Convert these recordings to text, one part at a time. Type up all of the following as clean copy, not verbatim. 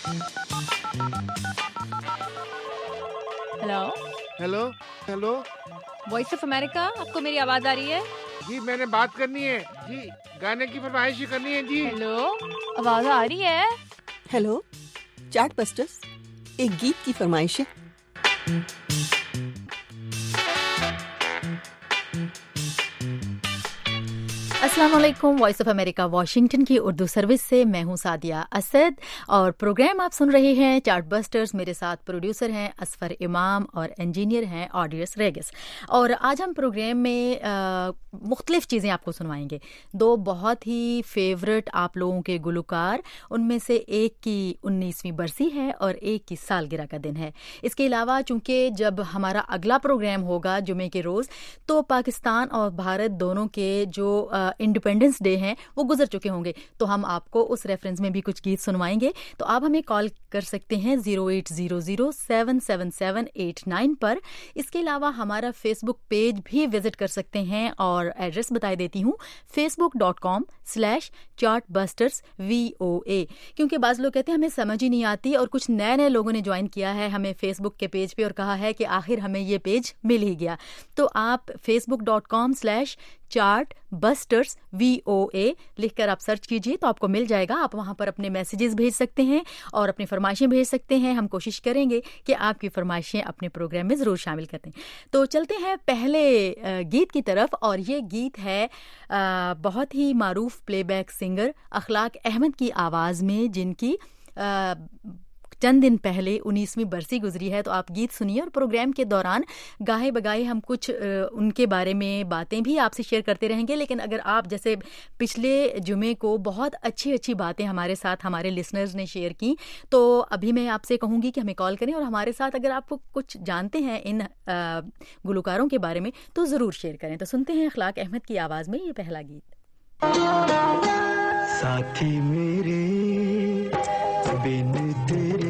Hello hello hello voice of America, आपको मेरी आवाज आ रही है? जी, मैंने बात करनी है जी, गाने की फरमाइश करनी है जी। हेलो, आवाज आ रही है? हेलो, चार्ट बस्टर्स, एक गीत की फरमाइश है। अस्सलाम वालेकुम। वॉइस ऑफ अमेरिका वाशिंगटन की उर्दू सर्विस से मैं हूं सादिया असद और प्रोग्राम आप सुन रहे हैं चार्ट बस्टर्स। मेरे साथ प्रोड्यूसर हैं असफर इमाम और इंजीनियर हैं ऑडियस रेगिस। और आज हम प्रोग्राम में मुख्तलिफ चीज़ें आपको सुनवाएंगे। दो बहुत ही फेवरेट आप लोगों के गुलकार, उनमें से एक की 19वीं बरसी है और एक की सालगिरह का दिन है। इसके अलावा चूंकि जब हमारा अगला प्रोग्राम होगा जुमे के रोज़, तो पाकिस्तान और भारत दोनों के जो इंडिपेंडेंस डे हैं वो गुजर चुके होंगे, तो हम आपको उस रेफरेंस में भी कुछ गीत सुनवाएंगे। तो आप हमें कॉल कर सकते हैं 0800-777-89 पर। इसके अलावा हमारा फेसबुक पेज भी विजिट कर सकते हैं और एड्रेस बता देती हूँ, facebook.com/chartbustersvoa। क्योंकि बाज़ लोग कहते हैं हमें समझ ही नहीं आती, और कुछ नए नए लोगों ने ज्वाइन किया है हमें फेसबुक के पेज पे और कहा है कि आखिर हमें ये पेज मिल ही गया। तो आप facebook.com/chartbustersvoa लिखकर आप सर्च कीजिए तो आपको मिल जाएगा। आप वहां पर अपने मैसेजेस भेज सकते हैं और अपनी फरमाइशें भेज सकते हैं। हम कोशिश करेंगे कि आपकी फरमाइशें अपने प्रोग्राम में ज़रूर शामिल करते हैं। तो चलते हैं पहले गीत की तरफ, और ये गीत है बहुत ही मारूफ प्लेबैक सिंगर अखलाक अहमद की आवाज़ में, जिनकी चंद दिन पहले 19वीं बरसी गुजरी है। तो आप गीत सुनिए और प्रोग्राम के दौरान गाहे बगाहे हम कुछ उनके बारे में बातें भी आपसे शेयर करते रहेंगे। लेकिन अगर आप जैसे पिछले जुमे को बहुत अच्छी अच्छी बातें हमारे साथ हमारे लिसनर्स ने शेयर की, तो अभी मैं आपसे कहूँगी कि हमें कॉल करें और हमारे साथ अगर आप कुछ जानते हैं इन गुलकारों के बारे में तो ज़रूर शेयर करें। तो सुनते हैं अखलाक अहमद की आवाज़ में ये पहला गीत। साथी मेरे बिन तेरे,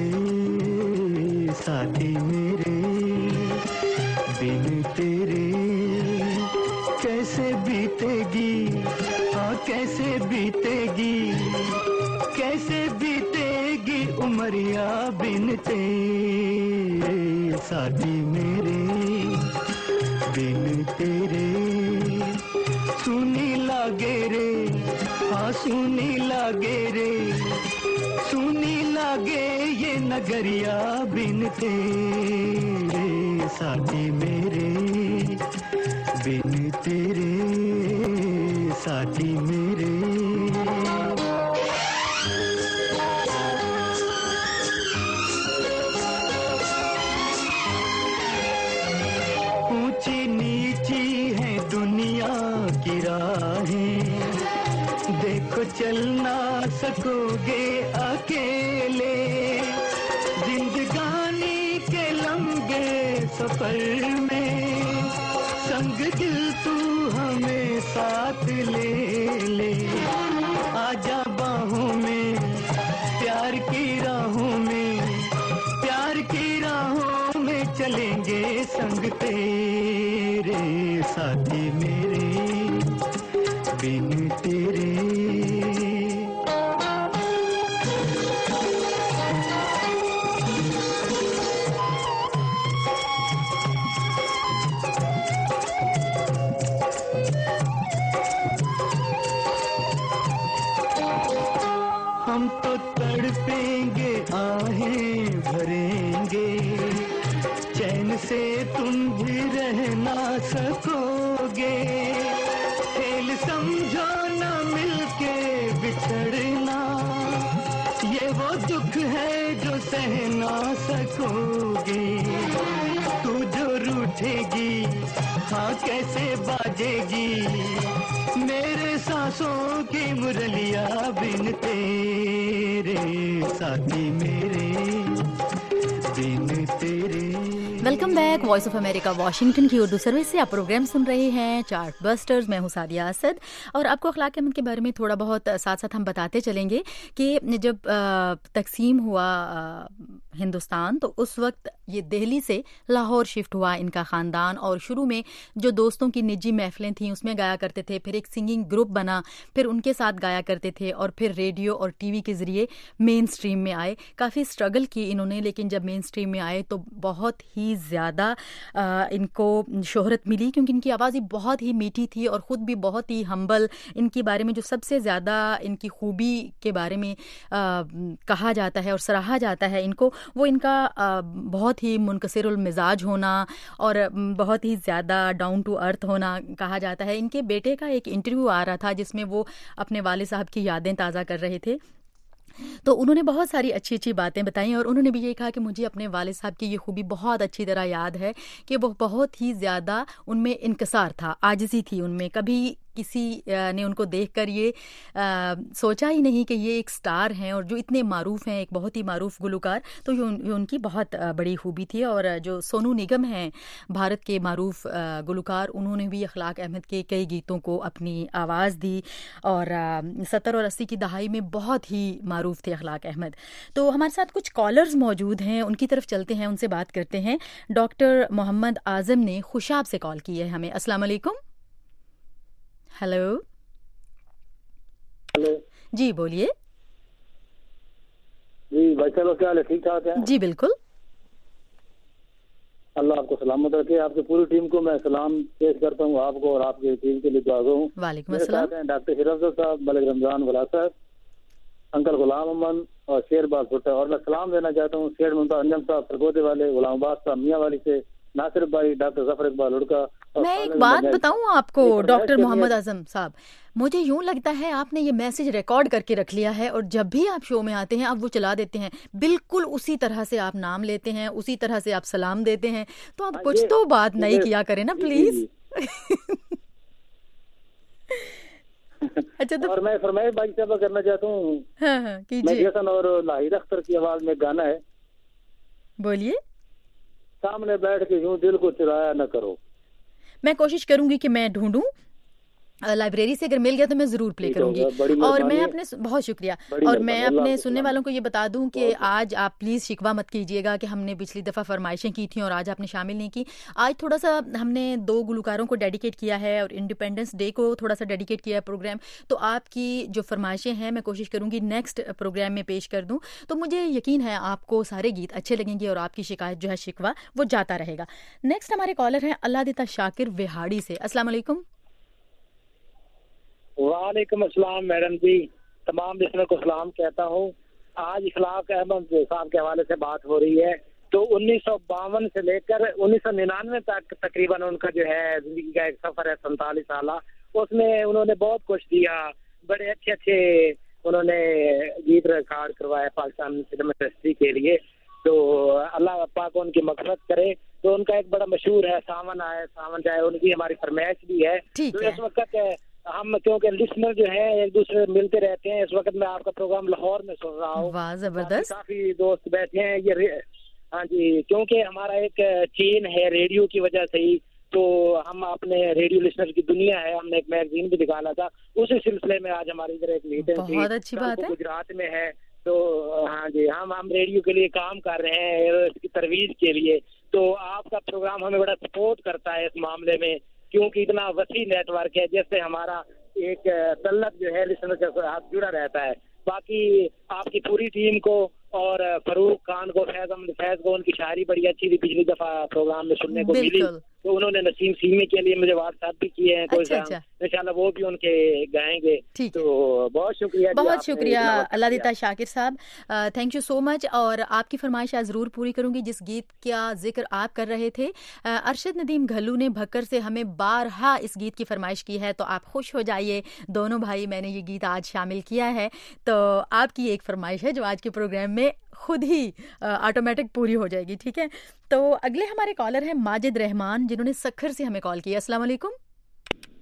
साथी मेरे बिन तेरे कैसे बीतेगी, हाँ कैसे बीतेगी, कैसे बीतेगी उमरिया बिन तेरे। साथी मेरे बिन तेरे सुनी लागे रे, हाँ सुनी लागे रे, सुनी लागे ये नगरिया बिन तेरे। साथी मेरे बिन तेरे, साथी मेरे। ऊंची नीची है दुनिया की राहें, देखो चल ना सकोगे अकेले। जिंदगानी के लंबे सफर में संग दिल तू हमें साथ ले ले। आजा बाहों में प्यार की राहों में, प्यार की राहों में चलेंगे संग तेरे। साथी मेरे बिन तेरे। हम तो तड़पेंगे आहें भरेंगे, चैन से तुम भी रह ना सकोगे। खेल समझो ना मिलके बिछड़ना, ये वो दुख है जो सह ना सकोगे। तू जो रूठेगी हाँ कैसे बाजेगी, मेरे सांसों की मुरलिया बिन तेरे। साथी मेरे बिन तेरे। Welcome back voice of America Washington की उर्दू सर्विस से आप प्रोग्राम सुन रहे हैं चार्ट बस्टर्स। मैं हूं सादिया असद और आपको अखलाक अमन के बारे में थोड़ा बहुत साथ साथ हम बताते चलेंगे कि जब तकसीम हुआ हिंदुस्तान तो उस वक्त ये दिल्ली से लाहौर शिफ्ट हुआ इनका ख़ानदान, और शुरू में जो दोस्तों की निजी महफिलें थीं उसमें गाया करते थे, फिर एक सिंगिंग ग्रुप बना, फिर उनके साथ गाया करते थे और फिर रेडियो और टीवी के ज़रिए मेन स्ट्रीम में आए। काफ़ी स्ट्रगल की इन्होंने, लेकिन जब मेन स्ट्रीम में आए तो बहुत ही ज़्यादा इनको शोहरत मिली क्योंकि इनकी आवाज़ ही बहुत ही मीठी थी और ख़ुद भी बहुत ही हम्बल। इनके बारे में जो सबसे ज़्यादा इनकी खूबी के बारे में कहा जाता है और सराहा जाता है इनको, वो इनका बहुत ही मुनकसिरुल मिजाज होना और बहुत ही ज़्यादा डाउन टू अर्थ होना कहा जाता है। इनके बेटे का एक इंटरव्यू आ रहा था जिसमें वो अपने वालिद साहब की यादें ताज़ा कर रहे थे, तो उन्होंने बहुत सारी अच्छी अच्छी बातें बताई और उन्होंने भी यही कहा कि मुझे अपने वालिद साहब की ये खूबी बहुत अच्छी तरह याद है कि वो बहुत ही ज़्यादा उनमें इनकसार था, आजिज़ी थी उनमें। कभी किसी ने उनको देखकर ये सोचा ही नहीं कि ये एक स्टार हैं और जो इतने मारूफ हैं, एक बहुत ही मारूफ गुलकार, तो ये उनकी बहुत बड़ी खूबी थी। और जो सोनू निगम हैं भारत के मारूफ गुलकार, उन्होंने भी अखलाक अहमद के कई गीतों को अपनी आवाज़ दी और 70 और 80 की दहाई में बहुत ही मारूफ थे अखलाक अहमद। तो हमारे साथ कुछ कॉलर्स मौजूद हैं, उनकी तरफ चलते हैं, उनसे बात करते हैं। डॉक्टर मोहम्मद आज़म ने खुशाब से कॉल की है हमें। अस्सलाम वालेकुम। हेलो हेलो जी, बोलिए। जी भाई साहब, क्या हाल है? ठीक ठाक है जी बिल्कुल। अल्लाह आपको सलामत रखे। आपकी पूरी टीम को मैं सलाम पेश करता हूँ, आपको और आपकी टीम के लिए दुआ हूँ। वालेकुम मेरे अस्सलाम। साथ हैं डॉक्टर हिरफजल साहब, मलिक रमजान वला साहब, अंकल गुलाम अमन और शेरबाज भुट्टा। और मैं सलाम देना चाहता हूँ शेर मुमताज अंजम साहब सरगोदे वाले, गुलामाबाद साहब मियाँ वाली से, नासिर भाई, डॉक्टर जफर इकबाल लुड़का। मैं एक बात बताऊं आपको डॉक्टर मोहम्मद आजम साहब, मुझे यूं लगता है आपने ये मैसेज रिकॉर्ड करके रख लिया है और जब भी आप शो में आते हैं आप वो चला देते हैं, बिल्कुल उसी तरह से आप नाम लेते हैं, उसी तरह से आप सलाम देते हैं। तो आप कुछ तो बात नहीं किया करें ना प्लीज। अच्छा, तो और मैं फरमाइश भाई साहब करना चाहता हूँ। हाँ कीजिए। और लाहिर अख्तर की आवाज में गाना है, बोलिए। सामने बैठ के यूं दिल को चुराया न करो। मैं कोशिश करूंगी कि मैं ढूंढूं, लाइब्रेरी से अगर मिल गया तो मैं जरूर प्ले करूंगी। और मैं अपने बहुत शुक्रिया, और मैं अपने सुनने वालों को ये बता दूं कि आज आप प्लीज शिकवा मत कीजिएगा कि हमने पिछली दफा फरमाइशें की थी और आज आपने शामिल नहीं की। आज थोड़ा सा हमने 2 गुलकारों को डेडिकेट किया है और इंडिपेंडेंस डे को थोड़ा सा डेडिकेट किया है प्रोग्राम, तो आपकी जो फरमाइशें हैं मैं कोशिश करूंगी नेक्स्ट प्रोग्राम में पेश कर दूं। तो मुझे यकीन है आपको सारे गीत अच्छे लगेंगे और आपकी शिकायत जो है शिकवा वो जाता रहेगा। नेक्स्ट हमारे कॉलर हैं अल्लादिता शाकिर विहाड़ी से। अस्सलाम वालेकुम। वालेकुम अस्सलाम मैडम जी, तमाम लिसनर को सलाम कहता हूँ। आज इखलाक अहमद साहब के हवाले से बात हो रही है। तो 1952 से लेकर 1999 तक तकरीबन उनका जो है जिंदगी का एक सफर है 47 साल। उसमें उन्होंने बहुत कुछ दिया, बड़े अच्छे अच्छे उन्होंने गीत रिकॉर्ड करवाया पाकिस्तान फिल्म इंडस्ट्री के लिए। तो अल्लाह पाक उनकी मग़फ़िरत करे। तो उनका एक बड़ा मशहूर है सावन आए सावन जाए, उनकी हमारी फरमाइश भी है। तो इस वक्त हम क्योंकि लिसनर जो है एक दूसरे मिलते रहते हैं, इस वक्त मैं आपका प्रोग्राम लाहौर में सुन रहा हूँ। वाह जबरदस्त। काफी दोस्त बैठे हैं ये। हाँ जी, क्योंकि हमारा एक चेन है रेडियो की वजह से ही, तो हम अपने रेडियो लिसनर की दुनिया है, हमने एक मैगजीन भी निकाला था, उसी सिलसिले में आज हमारी इधर एक मीटिंग थी। बहुत अच्छी बात है। गुजरात में है, तो हाँ जी, हम रेडियो के लिए काम कर रहे हैं, इसकी तरवीज के लिए। तो आपका प्रोग्राम हमें बड़ा सपोर्ट करता है इस मामले में, क्योंकि इतना वसी नेटवर्क है जिससे हमारा एक तल्लक जो है लिसनर के साथ जुड़ा रहता है। बाकी आपकी पूरी टीम को और फरूक खान को, फैज को, उनकी शायरी बड़ी अच्छी थी, पिछली दफा प्रोग्राम में सुनने को मिली। तो उन्होंने नसीम सीमी के लिए मुझे व्हाट्सएप भी किए हैं, अच्छा। इंशाल्लाह वो भी उनके गाएंगे। तो बहुत शुक्रिया, बहुत शुक्रिया अल्लादिता शाकिर साहब, थैंक यू सो मच। और आपकी फरमाइश आज ज़रूर पूरी करूंगी। जिस गीत का जिक्र आप कर रहे थे, अरशद नदीम घल्लू ने भक्कर से हमें बारहा इस गीत की फरमाइश की है, तो आप खुश हो जाइए दोनों भाई, मैंने ये गीत आज शामिल किया है। तो आपकी एक फरमाइश है जो आज के प्रोग्राम में खुद ही ऑटोमेटिक पूरी हो जाएगी, ठीक है। तो अगले हमारे कॉलर हैं माजिद रहमान, जिन्होंने सखर से हमें कॉल किया। अस्सलाम वालेकुम।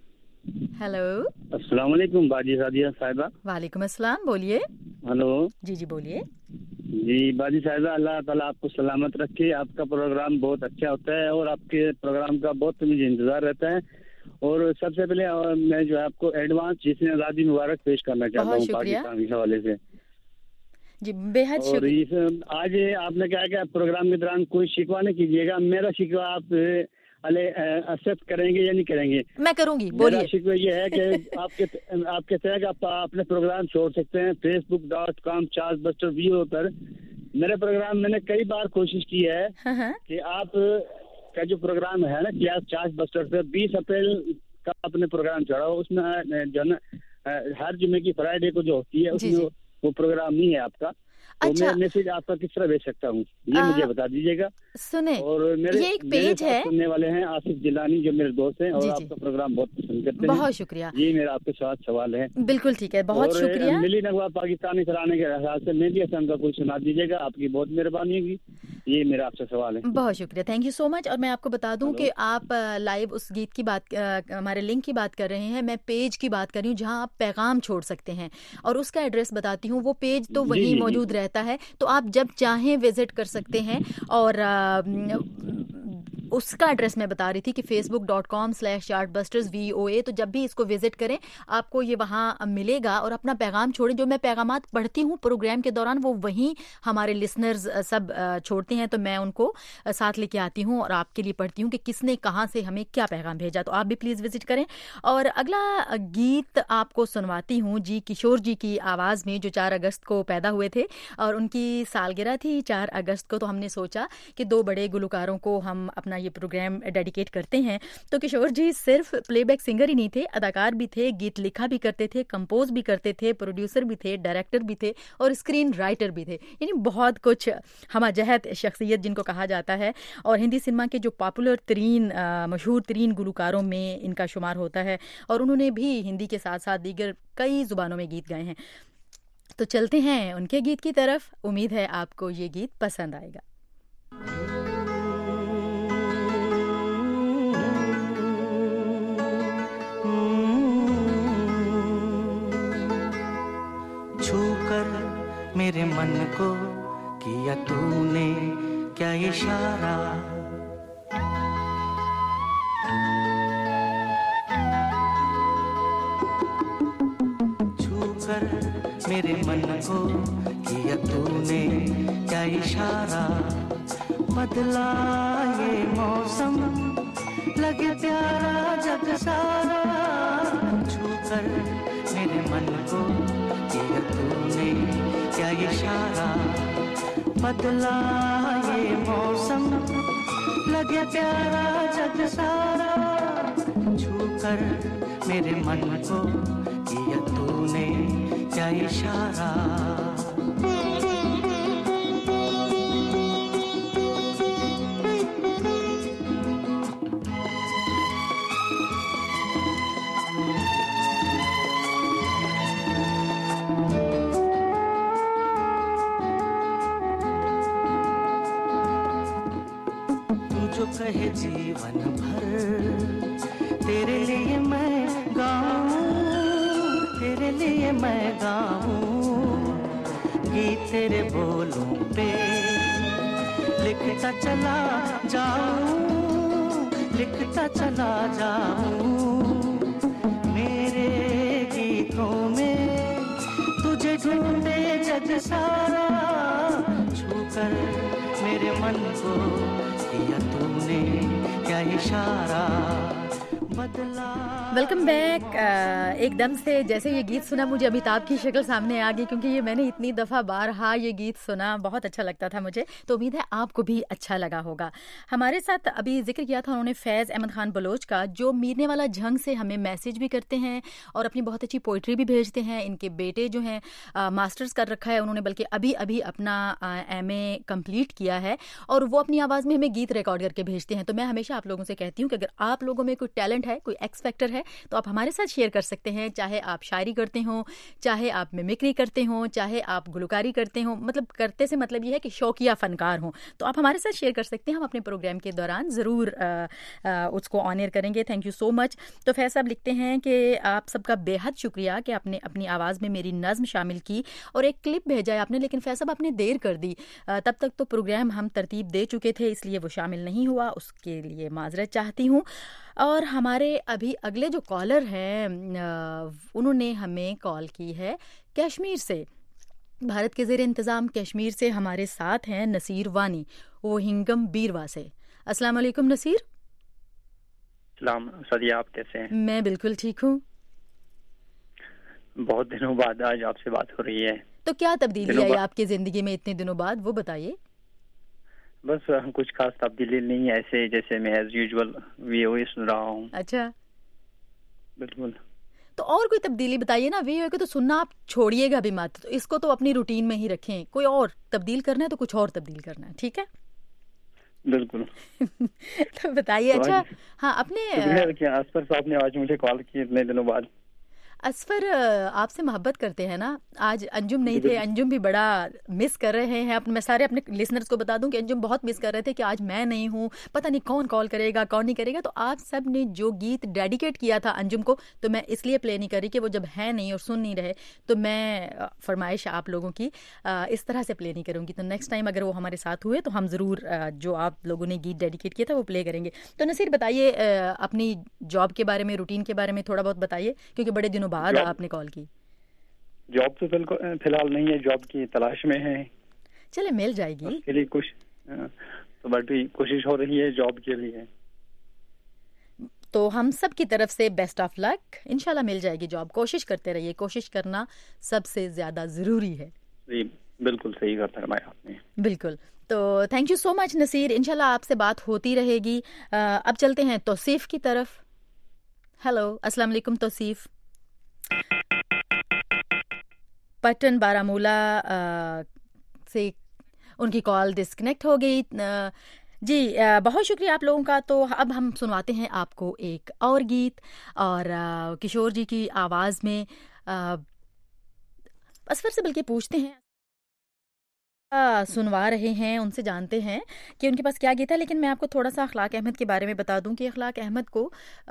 हेलो। अस्सलाम वालेकुम बाजी सादिया साहिबा। वालेकुम अस्सलाम, बोलिए। हेलो जी बोलिए। जी बाजी साहिबा, अल्लाह ताला आपको सलामत रखे। आपका प्रोग्राम बहुत अच्छा होता है और आपके प्रोग्राम का बहुत मुझे इंतजार रहता है। और सबसे पहले मैं जो है आपको एडवांस जिसने आज़ादी मुबारक पेश करना चाहता हूँ पाकिस्तान के हवाले से जी, बेहद और शुक्रिया। आज आपने कहा कि प्रोग्राम के दौरान कोई शिकवा नहीं कीजिएगा। मेरा शिकवा आप एक्सेप्ट करेंगे या नहीं करेंगे? मैं करूंगी, बोलिए। मेरा शिकवा ये है कि आपके तरह का आप अपने प्रोग्राम छोड़ सकते हैं facebook.com chartbuster पर। मेरे प्रोग्राम मैंने कई बार कोशिश की है कि आप का जो प्रोग्राम है ना चार्टबस्टर पे 20 अप्रैल का अपने प्रोग्राम चढ़ा हो, उसमें जो है हर जुम्मे की फ्राइडे को जो होती है उसमें वो प्रोग्राम नहीं है आपका। तो अच्छा। मैं मैसेज आपका किस तरह भेज सकता हूँ ये मुझे बता दीजिएगा। सुने, और मेरे ये एक पेज है सुनने वाले हैं आसिफ जिलानी जो मेरे दोस्त हैं और जी। आपका प्रोग्राम बहुत पसंद करते हैं। बहुत शुक्रिया। ये मेरा आपके साथ सवाल है। बिल्कुल ठीक है, बहुत शुक्रिया। मिली नगवा पाकिस्तानी सराहने के हिसाब से मेहदी हसन का कोई सुना दीजिएगा, आपकी बहुत मेहरबानी होगी। ये मेरा आपसे सवाल है। बहुत शुक्रिया, थैंक यू सो मच। और मैं आपको बता दूं कि आप लाइव उस गीत की बात, हमारे लिंक की बात कर रहे हैं। मैं पेज की बात कर रही हूँ जहां आप पैगाम छोड़ सकते हैं और उसका एड्रेस बताती हूँ। वो पेज तो वहीं मौजूद रहता है, तो आप जब चाहें विजिट कर सकते हैं। और उसका एड्रेस मैं बता रही थी कि facebook.com/chartbusters VOA। तो जब भी इसको विजिट करें आपको ये वहाँ मिलेगा और अपना पैगाम छोड़ें। जो मैं पैगामात पढ़ती हूँ प्रोग्राम के दौरान वो वहीं हमारे लिसनर्स सब छोड़ते हैं, तो मैं उनको साथ लेके आती हूँ और आपके लिए पढ़ती हूँ कि किसने कहाँ से हमें क्या पैगाम भेजा। तो आप भी प्लीज़ विजिट करें। और अगला गीत आपको सुनवाती हूँ जी किशोर जी की आवाज़ में, जो 4 अगस्त को पैदा हुए थे और उनकी सालगिरह थी 4 अगस्त को। तो हमने सोचा कि 2 बड़े गुलकारों को हम अपना ये प्रोग्राम डेडिकेट करते हैं। तो किशोर जी सिर्फ प्लेबैक सिंगर ही नहीं थे, अदाकार भी थे, गीत लिखा भी करते थे, कंपोज भी करते थे, प्रोड्यूसर भी थे, डायरेक्टर भी थे और स्क्रीन राइटर भी थे। यानी बहुत कुछ हमाजहत शख्सियत जिनको कहा जाता है। और हिंदी सिनेमा के जो पॉपुलर तरीन मशहूर तरीन गुलकारों में इनका शुमार होता है। और उन्होंने भी हिंदी के साथ साथ दीगर कई जुबानों में गीत गाए हैं। तो चलते हैं उनके गीत की तरफ। उम्मीद है आपको ये गीत पसंद आएगा। छूकर मेरे मन को किया तूने क्या इशारा, छूकर मेरे मन को किया तूने क्या इशारा। बदला ये मौसम लगे प्यारा जग सारा, छूकर मेरे मन को किया तूने क्या इशारा। बदला ये मौसम लगे प्यारा जग सारा, छूकर मेरे मन को किया तूने क्या इशारा। जो कहे जीवन भर तेरे लिए मैं गाऊं, तेरे लिए मैं गाऊं, गीत तेरे बोलों पे लिखता चला जाऊं, लिखता चला जाऊं। मेरे गीतों में तुझे ढूंढे जग सारा, छूकर मेरे मन को किया तूने क्या इशारा। बदला। Welcome back. एकदम से जैसे ये गीत सुना मुझे अमिताभ की शक्ल सामने आ गई, क्योंकि ये मैंने इतनी दफ़ा बारहा ये गीत सुना, बहुत अच्छा लगता था मुझे। तो उम्मीद है आपको भी अच्छा लगा होगा। हमारे साथ अभी जिक्र किया था उन्होंने फैज़ अहमद खान बलोच का, जो मीरने वाला झंग से हमें मैसेज भी करते हैं और अपनी बहुत अच्छी पोइट्री भी भेजते हैं। इनके बेटे जो हैं मास्टर्स कर रखा है उन्होंने, बल्कि अभी अभी अपना MA कंप्लीट किया है और वो अपनी आवाज़ में हमें गीत रिकॉर्ड करके भेजते हैं। तो मैं हमेशा आप लोगों से कहती हूँ कि अगर आप लोगों में कोई टैलेंट है, कोई एक्स फैक्टर है, तो आप हमारे साथ शेयर कर सकते हैं। चाहे आप शायरी करते हो, चाहे आप मिमिक्री करते हो, चाहे आप गुलकारी करते हो, मतलब करते से मतलब ये है कि शौकिया फनकार हो, तो आप हमारे साथ शेयर कर सकते हैं। हम अपने प्रोग्राम के दौरान ज़रूर उसको ऑनर करेंगे। Thank you so much. तो फैज साहब लिखते हैं कि आप सबका बेहद शुक्रिया कि आपने अपनी आवाज़ में मेरी नज़्म शामिल की और एक क्लिप भेजा है आपने, लेकिन फैज साहब आपने देर कर दी। तब तक तो प्रोग्राम हम तरतीब दे चुके थे, इसलिए वो शामिल नहीं हुआ, उसके लिए माजरत चाहती हूँ। और हमारे अभी अगले जो कॉलर हैं उन्होंने हमें कॉल की है कश्मीर से, भारत के ज़ेर इंतज़ाम कश्मीर से हमारे साथ हैं नसीर वानी, वो हिंगम बीरवा से। अस्सलाम वालेकुम नसीर। सलाम सदिया, आप कैसे हैं? मैं बिल्कुल ठीक हूँ। बहुत दिनों बाद आज आपसे बात हो रही है। तो क्या तब्दीली आई आपकी ज़िंदगी में इतने दिनों बाद, वो बताइए। बस कुछ खास तब्दीली नहीं है, ऐसे जैसे मैं एज यूजुअल वीओए सुन रहा हूँ। अच्छा, बिल्कुल। तो और कोई तब्दीली बताइए ना। वीओए को तो सुनना आप छोड़िएगा भी मत, तो इसको तो अपनी रूटीन में ही रखें। कोई और तब्दील करना है तो कुछ और तब्दील करना है, ठीक है? बिल्कुल। तो बताइए। अच्छा हाँ, अपने असफर साहब ने आज मुझे कॉल की इतने दिनों बाद। असफर आपसे मोहब्बत करते हैं ना। आज अंजुम नहीं थे, अंजुम भी बड़ा मिस कर रहे हैं। मैं सारे अपने लिसनर्स को बता दूं कि अंजुम बहुत मिस कर रहे थे कि आज मैं नहीं हूं, पता नहीं कौन कॉल करेगा कौन नहीं करेगा। तो आप सब ने जो गीत डेडिकेट किया था अंजुम को, तो मैं इसलिए प्ले नहीं करी कि वो जब है नहीं और सुन नहीं रहे, तो मैं फरमाइश आप लोगों की इस तरह से प्ले नहीं करूँगी। तो नेक्स्ट टाइम अगर वो हमारे साथ हुए तो हम ज़रूर जो आप लोगों ने गीत डेडिकेट किया था वो प्ले करेंगे। तो नसीर बताइए अपनी जॉब के बारे में, रूटीन के बारे में थोड़ा बहुत बताइए, क्योंकि बड़े दिनों बाद आपने कॉल की। जॉब तो फिलहाल नहीं है, जॉब की तलाश में है। चले मिल जाएगी, उसके लिए कुछ तो बड़ी कोशिश हो रही है जॉब के लिए। तो हम सब की तरफ से बेस्ट ऑफ लक, इंशाल्लाह मिल जाएगी जॉब। कोशिश करते रहिए, कोशिश करना सबसे ज्यादा जरूरी है। बिल्कुल सही कहा आपने। बिल्कुल। तो thank you so much Naseer, इंशाल्लाह आपसे बात होती रहेगी। अब चलते हैं तौसीफ की तरफ। हेलो, अस्सलाम वालेकुम तौसीफ। पटन बारामूला से उनकी कॉल डिस्कनेक्ट हो गई। जी बहुत शुक्रिया आप लोगों का। तो अब हम सुनवाते हैं आपको एक और गीत, और किशोर जी की आवाज़ में असफर से बल्कि पूछते हैं, सुनवा रहे हैं, उनसे जानते हैं कि उनके पास क्या गीत है। लेकिन मैं आपको थोड़ा सा अखलाक अहमद के बारे में बता दूं कि अखलाक अहमद को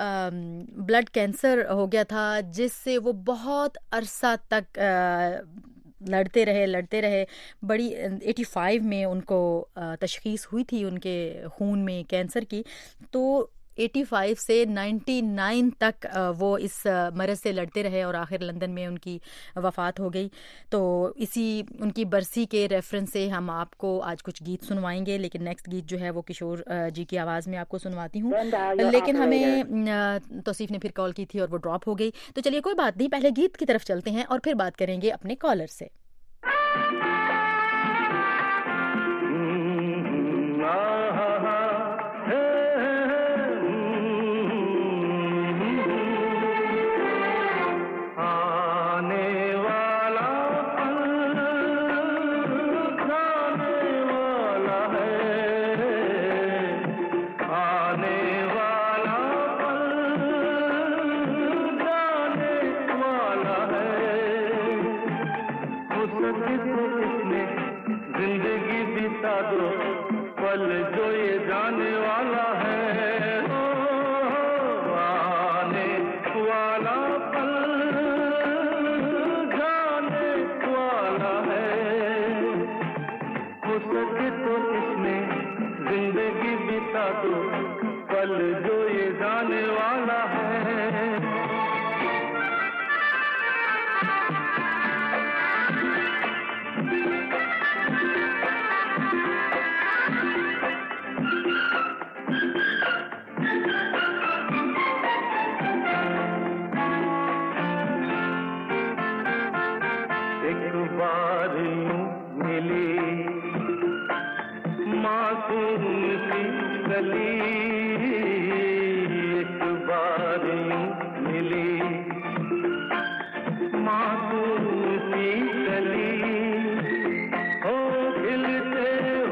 ब्लड कैंसर हो गया था, जिससे वो बहुत अरसा तक लड़ते रहे। बड़ी 85 में उनको तशखीस हुई थी उनके खून में कैंसर की। तो 85 से 99 तक वो इस मरज़ से लड़ते रहे और आखिर लंदन में उनकी वफ़ात हो गई। तो इसी उनकी बरसी के रेफरेंस से हम आपको आज कुछ गीत सुनवाएंगे, लेकिन नेक्स्ट गीत जो है वो किशोर जी की आवाज़ में आपको सुनवाती हूँ। लेकिन हमें तौसीफ ने फिर कॉल की थी और वो ड्रॉप हो गई। तो चलिए कोई बात नहीं, पहले गीत की तरफ चलते हैं और फिर बात करेंगे अपने कॉलर से।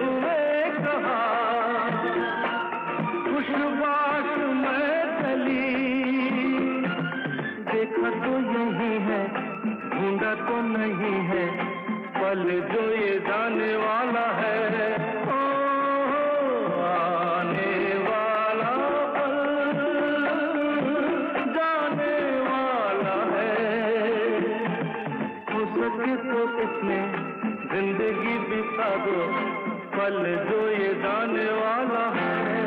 खुशबाश में चली नहीं है पल जो ये जाने वाला है, आने वाला पल जाने वाला है। हो सके तो इसमें जिंदगी बिता दो, पल जो ये जाने वाला है।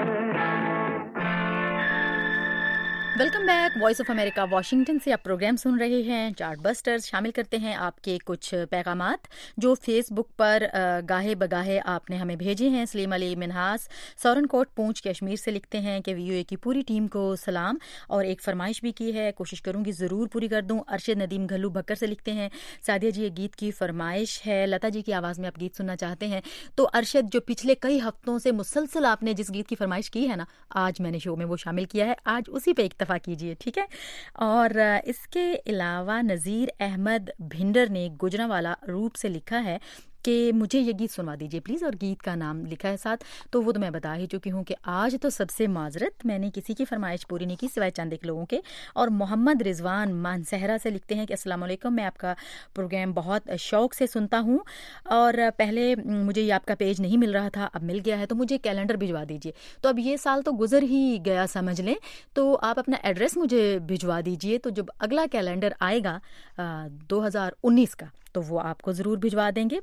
Welcome back, voice of America Washington से आप प्रोग्राम सुन रहे हैं चार्ट बस्टर्स। शामिल करते हैं आपके कुछ पैगामात जो फेसबुक पर गाहे बगाहे आपने हमें भेजे हैं। सलीम अली मिनहास सौरनकोट पूंछ कश्मीर से लिखते हैं कि वीओए की पूरी टीम को सलाम, और एक फरमाइश भी की है, कोशिश करूंगी ज़रूर पूरी कर दूं। अरशद नदीम घल्लू भक्कर से लिखते हैं, सादिया जी एक गीत की फरमाइश है, लता जी की आवाज़ में आप गीत सुनना चाहते हैं। तो अरशद, जो पिछले कई हफ्तों से मुसलसल आपने जिस गीत की फरमाइश की है ना, आज मैंने शो में वो शामिल किया है, आज उसी पे इक्तफा कीजिए, ठीक है। और इसके अलावा नज़ीर अहमद भिंडर ने गुजरांवाला रूप से लिखा है कि मुझे ये गीत सुनवा दीजिए प्लीज़, और गीत का नाम लिखा है साथ, तो वो तो मैं बता ही चुकी हूँ कि आज तो सबसे माजरत, मैंने किसी की फरमाइश पूरी नहीं की सिवाय चंद एक लोगों के। और मोहम्मद रिजवान मानसहरा से लिखते हैं कि अस्सलाम वालेकुम, मैं आपका प्रोग्राम बहुत शौक से सुनता हूँ, और पहले मुझे ये आपका पेज नहीं मिल रहा था, अब मिल गया है, तो मुझे कैलेंडर भिजवा दीजिए। तो अब ये साल तो गुजर ही गया समझ लें, तो आप अपना एड्रेस मुझे भिजवा दीजिए, तो जब अगला कैलेंडर आएगा 2019 का, तो वो आपको ज़रूर भिजवा देंगे।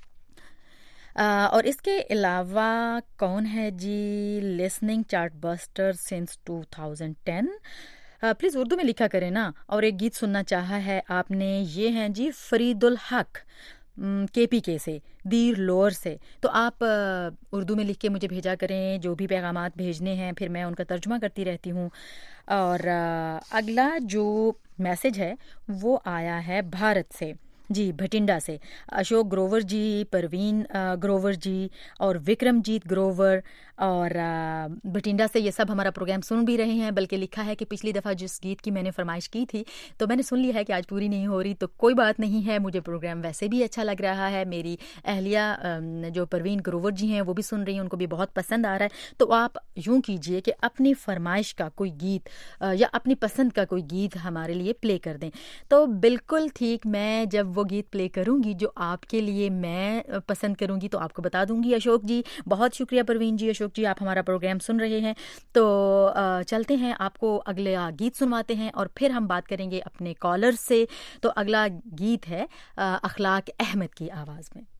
और इसके अलावा कौन है जी, listening chart buster since 2010, please Urdu में लिखा करें ना। और एक गीत सुनना चाहा है आपने, ये हैं जी फरीदुल हक KPK से, दीर लोअर से। तो आप उर्दू में लिख के मुझे भेजा करें जो भी पैगामात भेजने हैं, फिर मैं उनका तर्जुमा करती रहती हूँ। और अगला जो मैसेज है वो आया है भारत से जी, भटिंडा से, अशोक ग्रोवर जी, परवीन ग्रोवर जी और विक्रमजीत ग्रोवर, और भटिंडा से ये सब हमारा प्रोग्राम सुन भी रहे हैं, बल्कि लिखा है कि पिछली दफ़ा जिस गीत की मैंने फरमाइश की थी तो मैंने सुन लिया है कि आज पूरी नहीं हो रही, तो कोई बात नहीं है, मुझे प्रोग्राम वैसे भी अच्छा लग रहा है। मेरी अहलिया जो परवीन ग्रोवर जी हैं वो भी सुन रही हैं, उनको भी बहुत पसंद आ रहा है। तो आप यूँ कीजिए कि अपनी फरमाइश का कोई गीत या अपनी पसंद का कोई गीत हमारे लिए प्ले कर दें। तो बिल्कुल ठीक, मैं जब वो गीत प्ले करूंगी जो आपके लिए मैं पसंद करूंगी तो आपको बता दूंगी। अशोक जी, बहुत शुक्रिया। परवीन जी, अशोक जी, आप हमारा प्रोग्राम सुन रहे हैं, तो चलते हैं, आपको अगला गीत सुनवाते हैं और फिर हम बात करेंगे अपने कॉलर से। तो अगला गीत है अखलाक अहमद की आवाज में।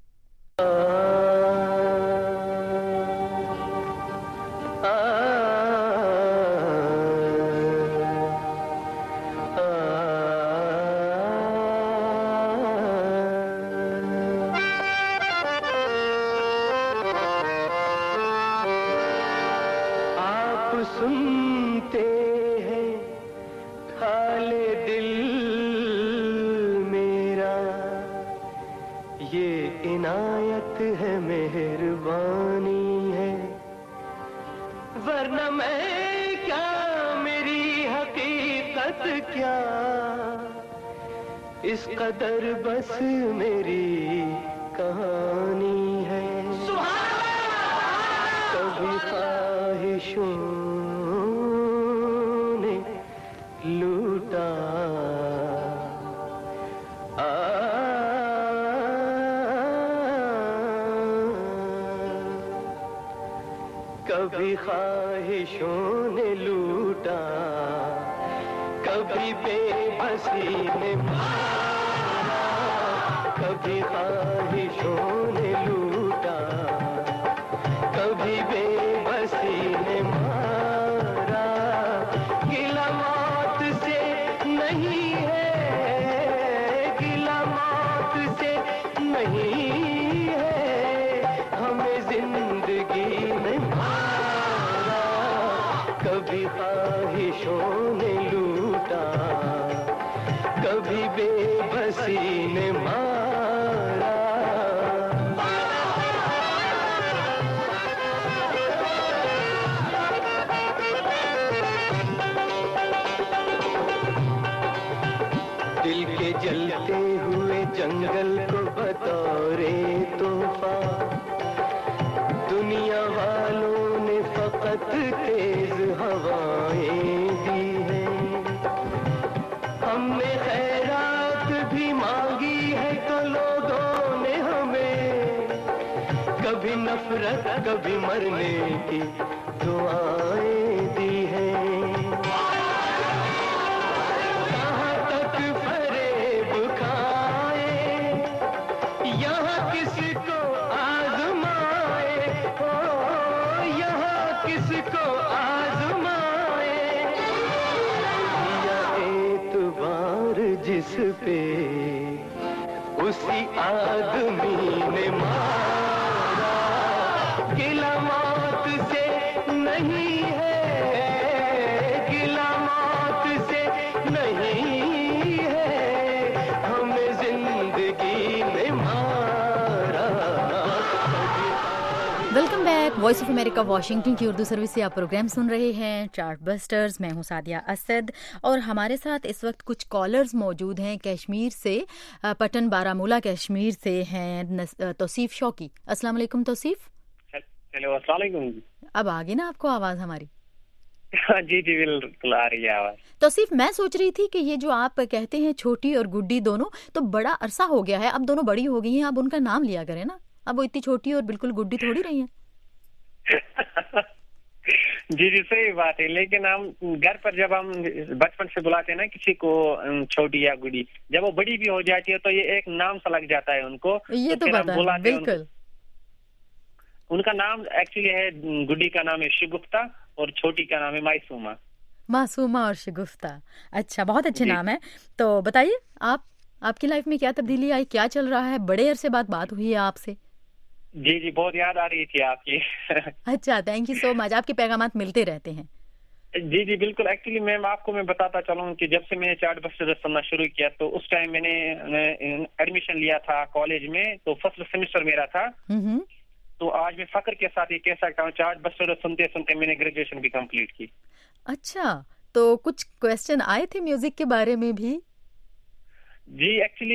सुनते हैं खाले दिल मेरा, ये इनायत है, मेहरबानी है, वरना मैं क्या, मेरी हकीकत क्या, इस कदर बस मेरी कहानी है। कभी ख्वाहिशों लूटा, कभी ख्वाहिशों ने लूटा, कभी बेबसी ने मारा, कभी ख्वाहिशों ने लूटा, कभी बेबसी ने मारा, गिला मौत से नहीं है, गिला मौत से नहीं है, हमें जिंदगी ने मारा, कभी ख्वाहिशों ने लूटा, कभी बेबसी ने मारा। दिल के जलते हुए जंगल को बतौरे तोहफा, दुनिया वालों ने फकत तेज हवाएं दी हैं, हमने खैरात भी मांगी है कभी नफरत कभी मरने की दुआएं दी हैं। कहाँ तक फरेब खाए, यहाँ किसको आजमाए, ओ यहाँ किसको आजमाए। या एतबार जिस पे उसी आदमी ने मारा, गिला मौत से नहीं है, गिला मौत से नहीं है, हमें जिंदगी ने मारा। Welcome back, voice of America Washington की उर्दू सर्विस से आप प्रोग्राम सुन रहे हैं चार्ट बस्टर्स। मैं हूं सादिया असद और हमारे साथ इस वक्त कुछ कॉलर्स मौजूद हैं कश्मीर से, पटन बारामूला कश्मीर से हैं तौसीफ शौकी। अस्सलाम वालेकुम तौसीफ। हेलो, अस्सलाम वालेकुम। अब आ गई ना आपको आवाज़ हमारी? जी जी बिल्कुल आ रही है आवाज़। तौसीफ, मैं सोच रही थी कि ये जो आप कहते हैं छोटी और गुड्डी दोनों, तो बड़ा अरसा हो गया है, अब दोनों बड़ी हो गई हैं, अब उनका नाम लिया करें ना, अब वो इतनी छोटी और बिल्कुल गुड्डी थोड़ी रही हैं। जी जी सही बात है, लेकिन हम घर पर जब हम बचपन से बुलाते हैं ना किसी को छोटी या गुड़ी, जब वो बड़ी भी हो जाती है तो ये एक नाम सा लग जाता है उनको। ये तो पता है, बिल्कुल। उनका नाम एक्चुअली है, गुड्डी का नाम है शिगुफ्ता और छोटी का नाम है मासूमा। मासूमा और शिगुफ्ता, अच्छा, बहुत अच्छे नाम है। तो बताइए आपकी लाइफ में क्या तब्दीली आई, क्या चल रहा है? बड़े अरसे बाद बात हुई है आपसे। जी जी बहुत याद आ रही थी आपकी। अच्छा, थैंक यू सो मच। आपके पैगामात मिलते रहते हैं। जी जी बिल्कुल। एक्चुअली मैम आपको मैं बताता चलूँ कि जब से मैंने चार्ट बस्टर्स सुनना शुरू किया तो उस टाइम मैंने एडमिशन लिया था कॉलेज में, तो फर्स्ट सेमेस्टर मेरा था। तो आज मैं फख्र के साथ ये कह सकता हूँ चार्ट बस्टर्स सुनते सुनते मैंने ग्रेजुएशन भी कंप्लीट की। अच्छा, तो कुछ क्वेश्चन आए थे म्यूजिक के बारे में भी? जी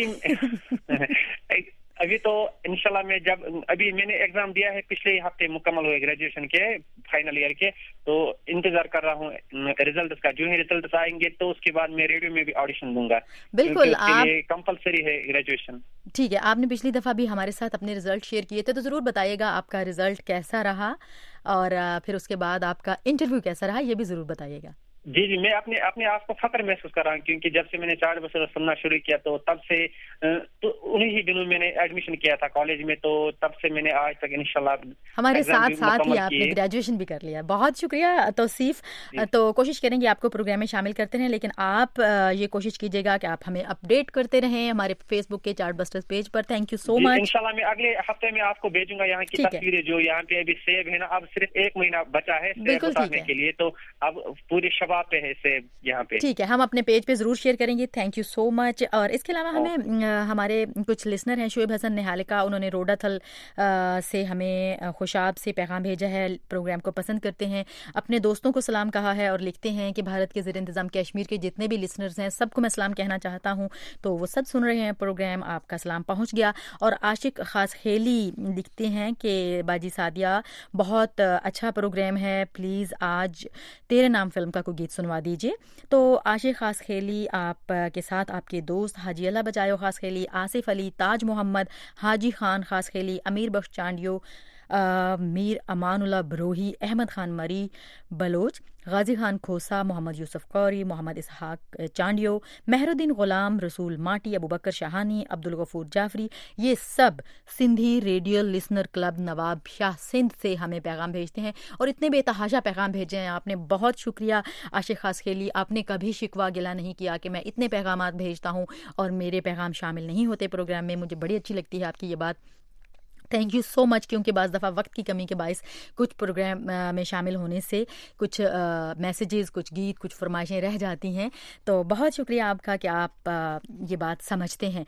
एक्चुअली अभी तो इंशाल्लाह मैं जब अभी मैंने एग्जाम दिया है, पिछले हफ्ते मुकम्मल हुए ग्रेजुएशन के फाइनल ईयर के, तो इंतजार कर रहा हूँ रिजल्ट का। जो ही रिजल्ट आएंगे तो उसके बाद मैं रेडियो में भी ऑडिशन दूंगा। बिल्कुल, आप कंपलसरी है ग्रेजुएशन। ठीक है, आपने पिछली दफा भी हमारे साथ अपने रिजल्ट शेयर किए थे, तो जरूर बताइएगा आपका रिजल्ट कैसा रहा और फिर उसके बाद आपका इंटरव्यू कैसा रहा, ये भी जरूर बताइएगा। जी जी मैं अपने आप को फख्र महसूस कर रहा हूँ, क्योंकि जब से मैंने चार्ट बस्टर्स सुनना शुरू किया तो तब से तो उन्हीं ही दिनों मैंने एडमिशन किया था कॉलेज में, तो तब से मैंने आज तक इंशाल्लाह हमारे साथ ही आपने ग्रेजुएशन भी कर लिया। बहुत शुक्रिया तौसीफ। तो कोशिश करेंगे आपको प्रोग्राम में शामिल करते रहें, लेकिन आप ये कोशिश कीजिएगा कि आप हमें अपडेट करते रहें हमारे फेसबुक के चार्ट बस्टर्स पेज पर। Thank you so much. इंशाल्लाह मैं अगले हफ्ते में आपको भेजूंगा यहाँ की तस्वीरें जो यहाँ पे अभी सेब है ना, अब सिर्फ 1 महीना बचा है सेब उतारने के लिए, तो अब पूरे शबाब पे है सेब यहाँ पे। ठीक है, हम अपने पेज पे जरूर शेयर करेंगे। Thank you so much. और इसके अलावा हमें हमारे कुछ लिसनर हैं, शुएब हसन निहालिका, उन्होंने रोडाथल से हमें खुशाब से पैगाम भेजा है, प्रोग्राम को पसंद करते हैं, अपने दोस्तों को सलाम कहा है और लिखते हैं कि भारत के ज़ेर इंतज़ाम कश्मीर के जितने भी लिसनर्स हैं सबको मैं सलाम कहना चाहता हूँ, तो वो सब सुन रहे हैं प्रोग्राम, आपका सलाम पहुँच गया। और आशिक खास खेली लिखते हैं कि बाजी सादिया बहुत अच्छा प्रोग्राम है, प्लीज़ आज तेरे नाम फिल्म का कोई गीत सुनवा दीजिए। तो आशिक खास खेली आप के साथ आपके दोस्त हाजी अल्लाह बचायो खास खेली, आसिफ अली, ताज मोहम्मद, हाजी खान खास खेली, अमीर बख्श चांडियो, मीर अमानुल्लाह बरोही, अहमद खान मरी बलोच, गाजी खान खोसा, मोहम्मद यूसुफ कौरी, मोहम्मद इसहाक चांडियो, मेहरुद्दीन गुलाम, रसूल माटी, अबू बकर शाहानी, अब्दुल गफूर जाफरी, ये सब Sindhi radio listener club Nawab Shah Sindh से हमें पैगाम भेजते हैं और इतने बेतहाशा पैगाम भेजे हैं आपने, बहुत शुक्रिया आशिक खास खेली। आपने कभी शिकवा गिला नहीं किया कि मैं इतने पैगामात भेजता हूँ और मेरे पैगाम शामिल नहीं होते प्रोग्राम में, मुझे बड़ी अच्छी लगती है आपकी ये बात। थैंक यू सो मच, क्योंकि बाज़ दफ़ा वक्त की कमी के बायस कुछ प्रोग्राम में शामिल होने से कुछ मैसेजेस, कुछ गीत, कुछ फरमाइशें रह जाती हैं, तो बहुत शुक्रिया आपका कि आप ये बात समझते हैं।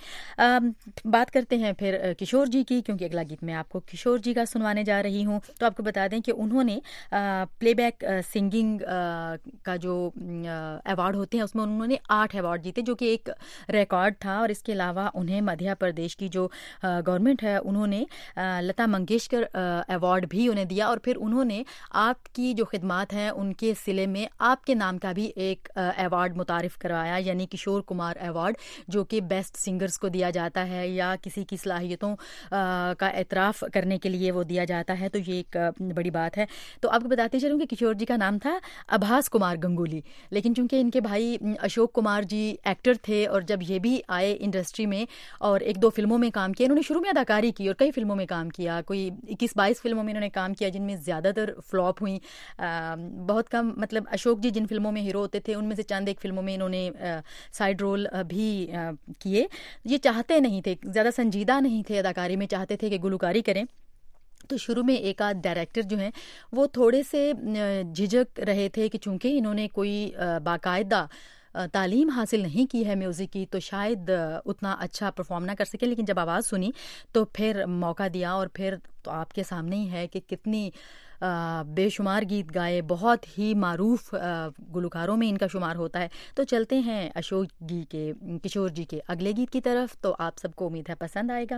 बात करते हैं फिर किशोर जी की, क्योंकि अगला गीत मैं आपको किशोर जी का सुनवाने जा रही हूँ। तो आपको बता दें कि उन्होंने प्लेबैक सिंगिंग का जो अवार्ड होते हैं उसमें उन्होंने 8 अवार्ड जीते, जो कि एक रिकॉर्ड था। और इसके अलावा उन्हें मध्य प्रदेश की जो गवर्नमेंट है उन्होंने लता मंगेशकर अवार्ड भी उन्हें दिया और फिर उन्होंने आपकी जो खिदमात हैं उनके सिले में आपके नाम का भी एक अवार्ड मुतारिफ करवाया, यानी किशोर कुमार अवार्ड, जो कि बेस्ट सिंगर्स को दिया जाता है या किसी की सलाहियतों का एतराफ़ करने के लिए वो दिया जाता है। तो ये एक बड़ी बात है। तो आपको बताते चलूँ कि किशोर जी का नाम था आभास कुमार गंगुली, लेकिन चूंकि इनके भाई अशोक कुमार जी एक्टर थे और जब ये भी आए इंडस्ट्री में और 1-2 फिल्मों में काम किया, इन्होंने शुरू में अदाकारी की और कई फिल्मों में काम किया, कोई 21-22 फिल्मों में इन्होंने काम किया जिनमें ज़्यादातर फ्लॉप हुई, बहुत कम, मतलब अशोक जी जिन फिल्मों में हीरो होते थे उनमें से चंद एक फिल्मों में इन्होंने साइड रोल भी किए। ये चाहते नहीं थे, ज़्यादा संजीदा नहीं थे अदाकारी में, चाहते थे कि गुलकारी करें। तो शुरू में एक आध डायरेक्टर जो हैं वो थोड़े से झिझक रहे थे कि चूंकि इन्होंने कोई बाकायदा तालीम हासिल नहीं की है म्यूज़िक की तो शायद उतना अच्छा परफॉर्म ना कर सके, लेकिन जब आवाज़ सुनी तो फिर मौका दिया और फिर तो आपके सामने ही है कि कितनी बेशुमार गीत गाए, बहुत ही मारूफ गुलकारों में इनका शुमार होता है। तो चलते हैं अशोक जी के, किशोर जी के अगले गीत की तरफ, तो आप सबको उम्मीद है पसंद आएगा।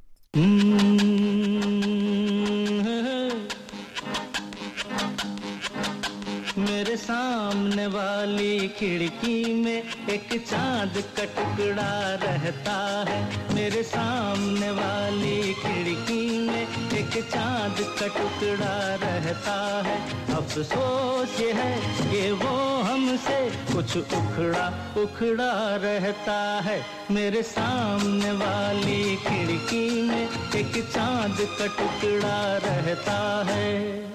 मेरे सामने वाली खिड़की में एक चांद का टुकड़ा रहता है, मेरे सामने वाली खिड़की में एक चांद का टुकड़ा रहता है। अफसोस ये है कि वो हमसे कुछ उखड़ा उखड़ा रहता है। मेरे सामने वाली खिड़की में एक चांद का टुकड़ा रहता है।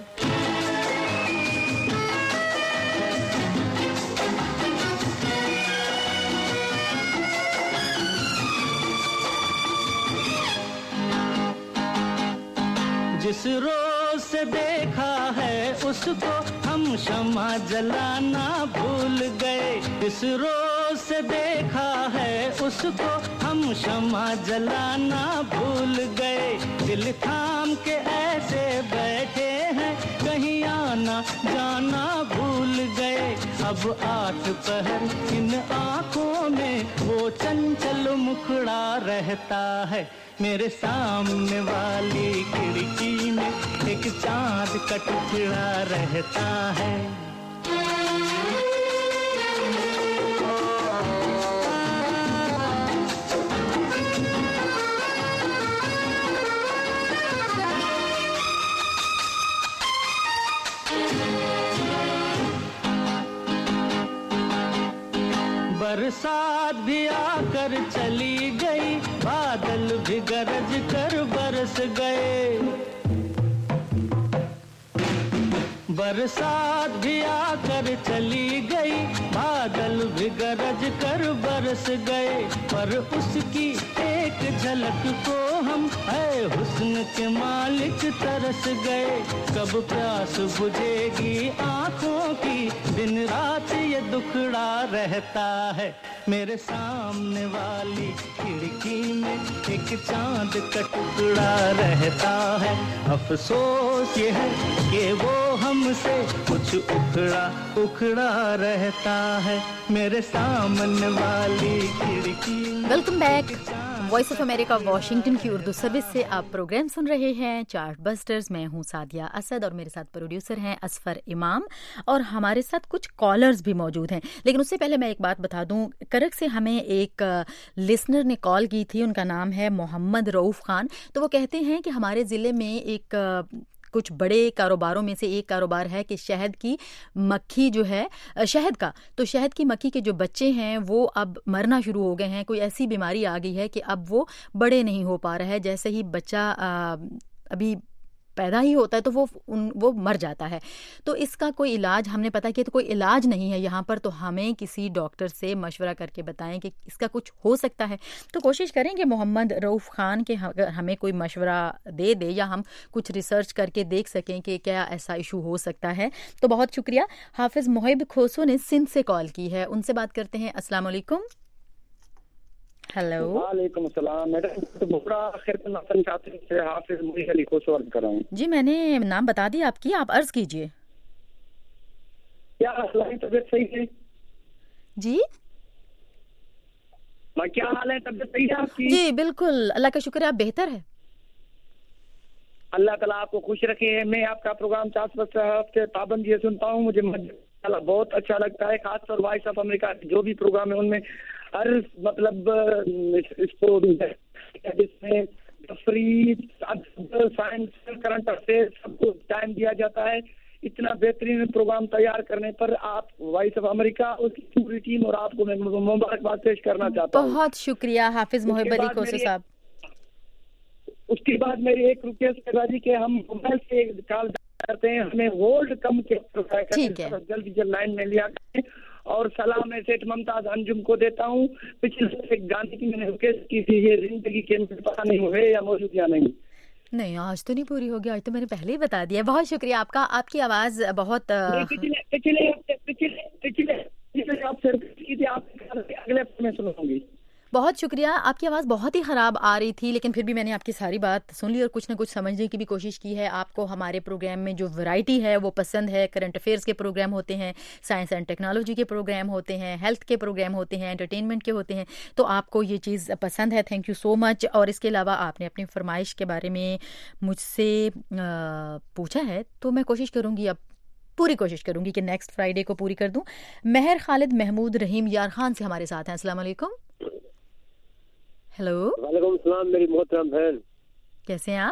जिस रोज से देखा है उसको हम शम्मा जलाना भूल गए, जिस रोज से देखा है उसको हम शम्मा जलाना भूल गए। दिल थाम के ऐसे बैठे हैं कहीं आना जाना भूल गए। अब 8 पहर इन आँखों में वो चंचल मुखड़ा रहता है। मेरे सामने वाली खिड़की में एक चांद का टुकड़ा रहता है। बरसात भी आकर चली गई, बादल भी गरज कर बरस गए। बरसात भी आकर चली गई, बादल भी गरज कर बरस गए। पर उसकी एक झलक को हम है हुस्न के मालिक तरस गए। कब प्यास बुझेगी आँखों की, दिन रात ये दुखड़ा रहता है। मेरे सामने वाली खिड़की में एक चांद का टुकड़ा रहता है। अफसोस ये है कि वो हमसे कुछ उखड़ा उखड़ा रहता है। मेरे सामने वाली खिड़की। Welcome back. Voice of America Washington की उर्दू सर्विस से आप प्रोग्राम सुन रहे हैं चार्ट बस्टर्स। मैं हूं सादिया असद और मेरे साथ प्रोड्यूसर हैं असफर इमाम और हमारे साथ कुछ कॉलर्स भी मौजूद हैं। लेकिन उससे पहले मैं एक बात बता दूं, करक से हमें एक लिसनर ने कॉल की थी, उनका नाम है मोहम्मद रऊफ खान। तो वो कहते हैं कि हमारे ज़िले में एक कुछ बड़े कारोबारों में से एक कारोबार है कि शहद की मक्खी जो है, शहद का, तो शहद की मक्खी के जो बच्चे हैं वो अब मरना शुरू हो गए हैं। कोई ऐसी बीमारी आ गई है कि अब वो बड़े नहीं हो पा रहा है। जैसे ही बच्चा अभी पैदा ही होता है तो वो मर जाता है। तो इसका कोई इलाज हमने पता किया तो कोई इलाज नहीं है यहाँ पर, तो हमें किसी डॉक्टर से मशवरा करके बताएं कि इसका कुछ हो सकता है। तो कोशिश करेंगे मोहम्मद रऊफ खान के अगर हमें कोई मशवरा दे या हम कुछ रिसर्च करके देख सकें कि क्या ऐसा इशू हो सकता है। तो बहुत शुक्रिया। हाफिज मुहिब खोसो ने सिंध से कॉल की है, उनसे बात करते हैं। अस्सलाम वालेकुम। हेलो। वालेकुम अस्सलाम मैडम। तो हाफिज मुहिब अली खोसो अर्ज कर रहा हूँ जी। मैंने नाम बता दिया आपकी, आप अर्ज कीजिए। क्या तबीयत सही है जी? क्या हाल है? तबीयत सही है आपकी? जी बिल्कुल, अल्लाह का शुक्र है, आप बेहतर है। अल्लाह ताला आपको खुश रखे। मैं आपका प्रोग्राम 4 हफ्ते पाबंदी से सुनता हूँ, मुझे बहुत अच्छा लगता है। खासतौर वॉइस ऑफ अमेरिका जो भी प्रोग्राम है उनमें हर मतलब इसको जिसमें फ्री साइंस करंट अफेयर सबको टाइम दिया जाता है। इतना बेहतरीन प्रोग्राम तैयार करने पर आप वॉइस ऑफ अमेरिका, उसकी पूरी टीम और आपको मैं मुबारकबाद पेश करना चाहता हूँ। बहुत शुक्रिया हाफिज मोहब्बत अली खोसे साहब। उसके बाद मेरी एक रिक्वेस्ट है जी कि हम मोबाइल से कॉल करते हैं, हमें होल्ड कम के जल्दी लाइन में लिया करें। और सलाम मैं सेठ मुमताज अंजुम को देता हूँ। पिछले एक गाने की मैंने रिक्वेस्ट की थी, ये जिंदगी के पता नहीं हुए या मौजूद या नहीं, आज तो नहीं पूरी होगी, आज तो मैंने पहले ही बता दिया। बहुत शुक्रिया आपका, आपकी आवाज बहुत पिछले आपसे रिक्वेस्ट की थी, आप अगले हफ्ते में सुनूंगी। बहुत शुक्रिया। आपकी आवाज़ बहुत ही ख़राब आ रही थी, लेकिन फिर भी मैंने आपकी सारी बात सुन ली और कुछ ना कुछ समझने की भी कोशिश की है। आपको हमारे प्रोग्राम में जो वैरायटी है वो पसंद है। करंट अफेयर्स के प्रोग्राम होते हैं, साइंस एंड टेक्नोलॉजी के प्रोग्राम होते हैं, हेल्थ के प्रोग्राम होते हैं, एंटरटेनमेंट के होते हैं, तो आपको ये चीज़ पसंद है। Thank you so much. और इसके अलावा आपने अपनी फरमाइश के बारे में मुझसे पूछा है, तो मैं कोशिश करूँगी, अब पूरी कोशिश करूँगी कि नेक्स्ट फ्राइडे को पूरी कर दूँ। महर खालिद महमूद रहीम यार खान से हमारे साथ हैं। अस्सलाम वालेकुम। हेलो। वालेकुम सलाम मेरी मोहतरम बहन, कैसे हैं आप?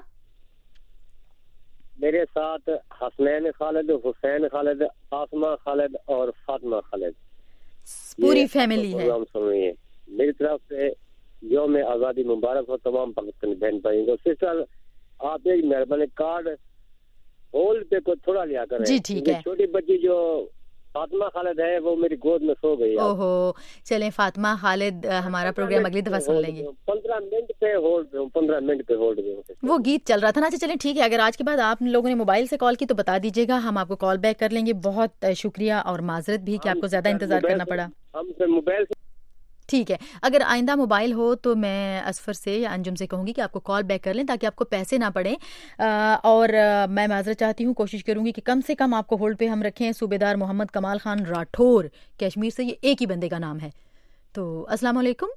मेरे साथ हसनैन खालिद, हुसैन खालिद, आसमा खालिद और फातिमा खालिद, पूरी फैमिली है। सुन रही है। मेरी तरफ से यौम आज़ादी मुबारक हो तमाम पाकिस्तानी बहन भाइयों को। सिस्टर आप एक मेहरबानी कार्ड होल्ड पे को थोड़ा लिया करें जी, ठीक है। छोटी बच्ची जो फातिमा खालिद है वो मेरी गोद में सो गई है। ओहो, चलें फातिमा खालिद हमारा प्रोग्राम अगली दफा सुन लेंगे। 15 मिनट पे होल्ड पे, 15 मिनट पे होल्ड पे। वो गीत चल रहा था ना। अच्छा चलें ठीक है, अगर आज के बाद आप लोगों ने मोबाइल से कॉल की तो बता दीजिएगा, हम आपको कॉल बैक कर लेंगे। बहुत शुक्रिया और माजरत भी कि आपको ज्यादा इंतजार करना पड़ा। हम मोबाइल से ठीक है, अगर आइंदा मोबाइल हो तो मैं असफर से या अंजुम से कहूँगी कि आपको कॉल बैक कर लें ताकि आपको पैसे ना पड़े। और मैं माजरत चाहती हूँ, कोशिश करूँगी कि कम से कम आपको होल्ड पे हम रखें। सूबेदार मोहम्मद कमाल खान राठौर कश्मीर से, ये एक ही बंदे का नाम है। तो अस्सलाम वालेकुम।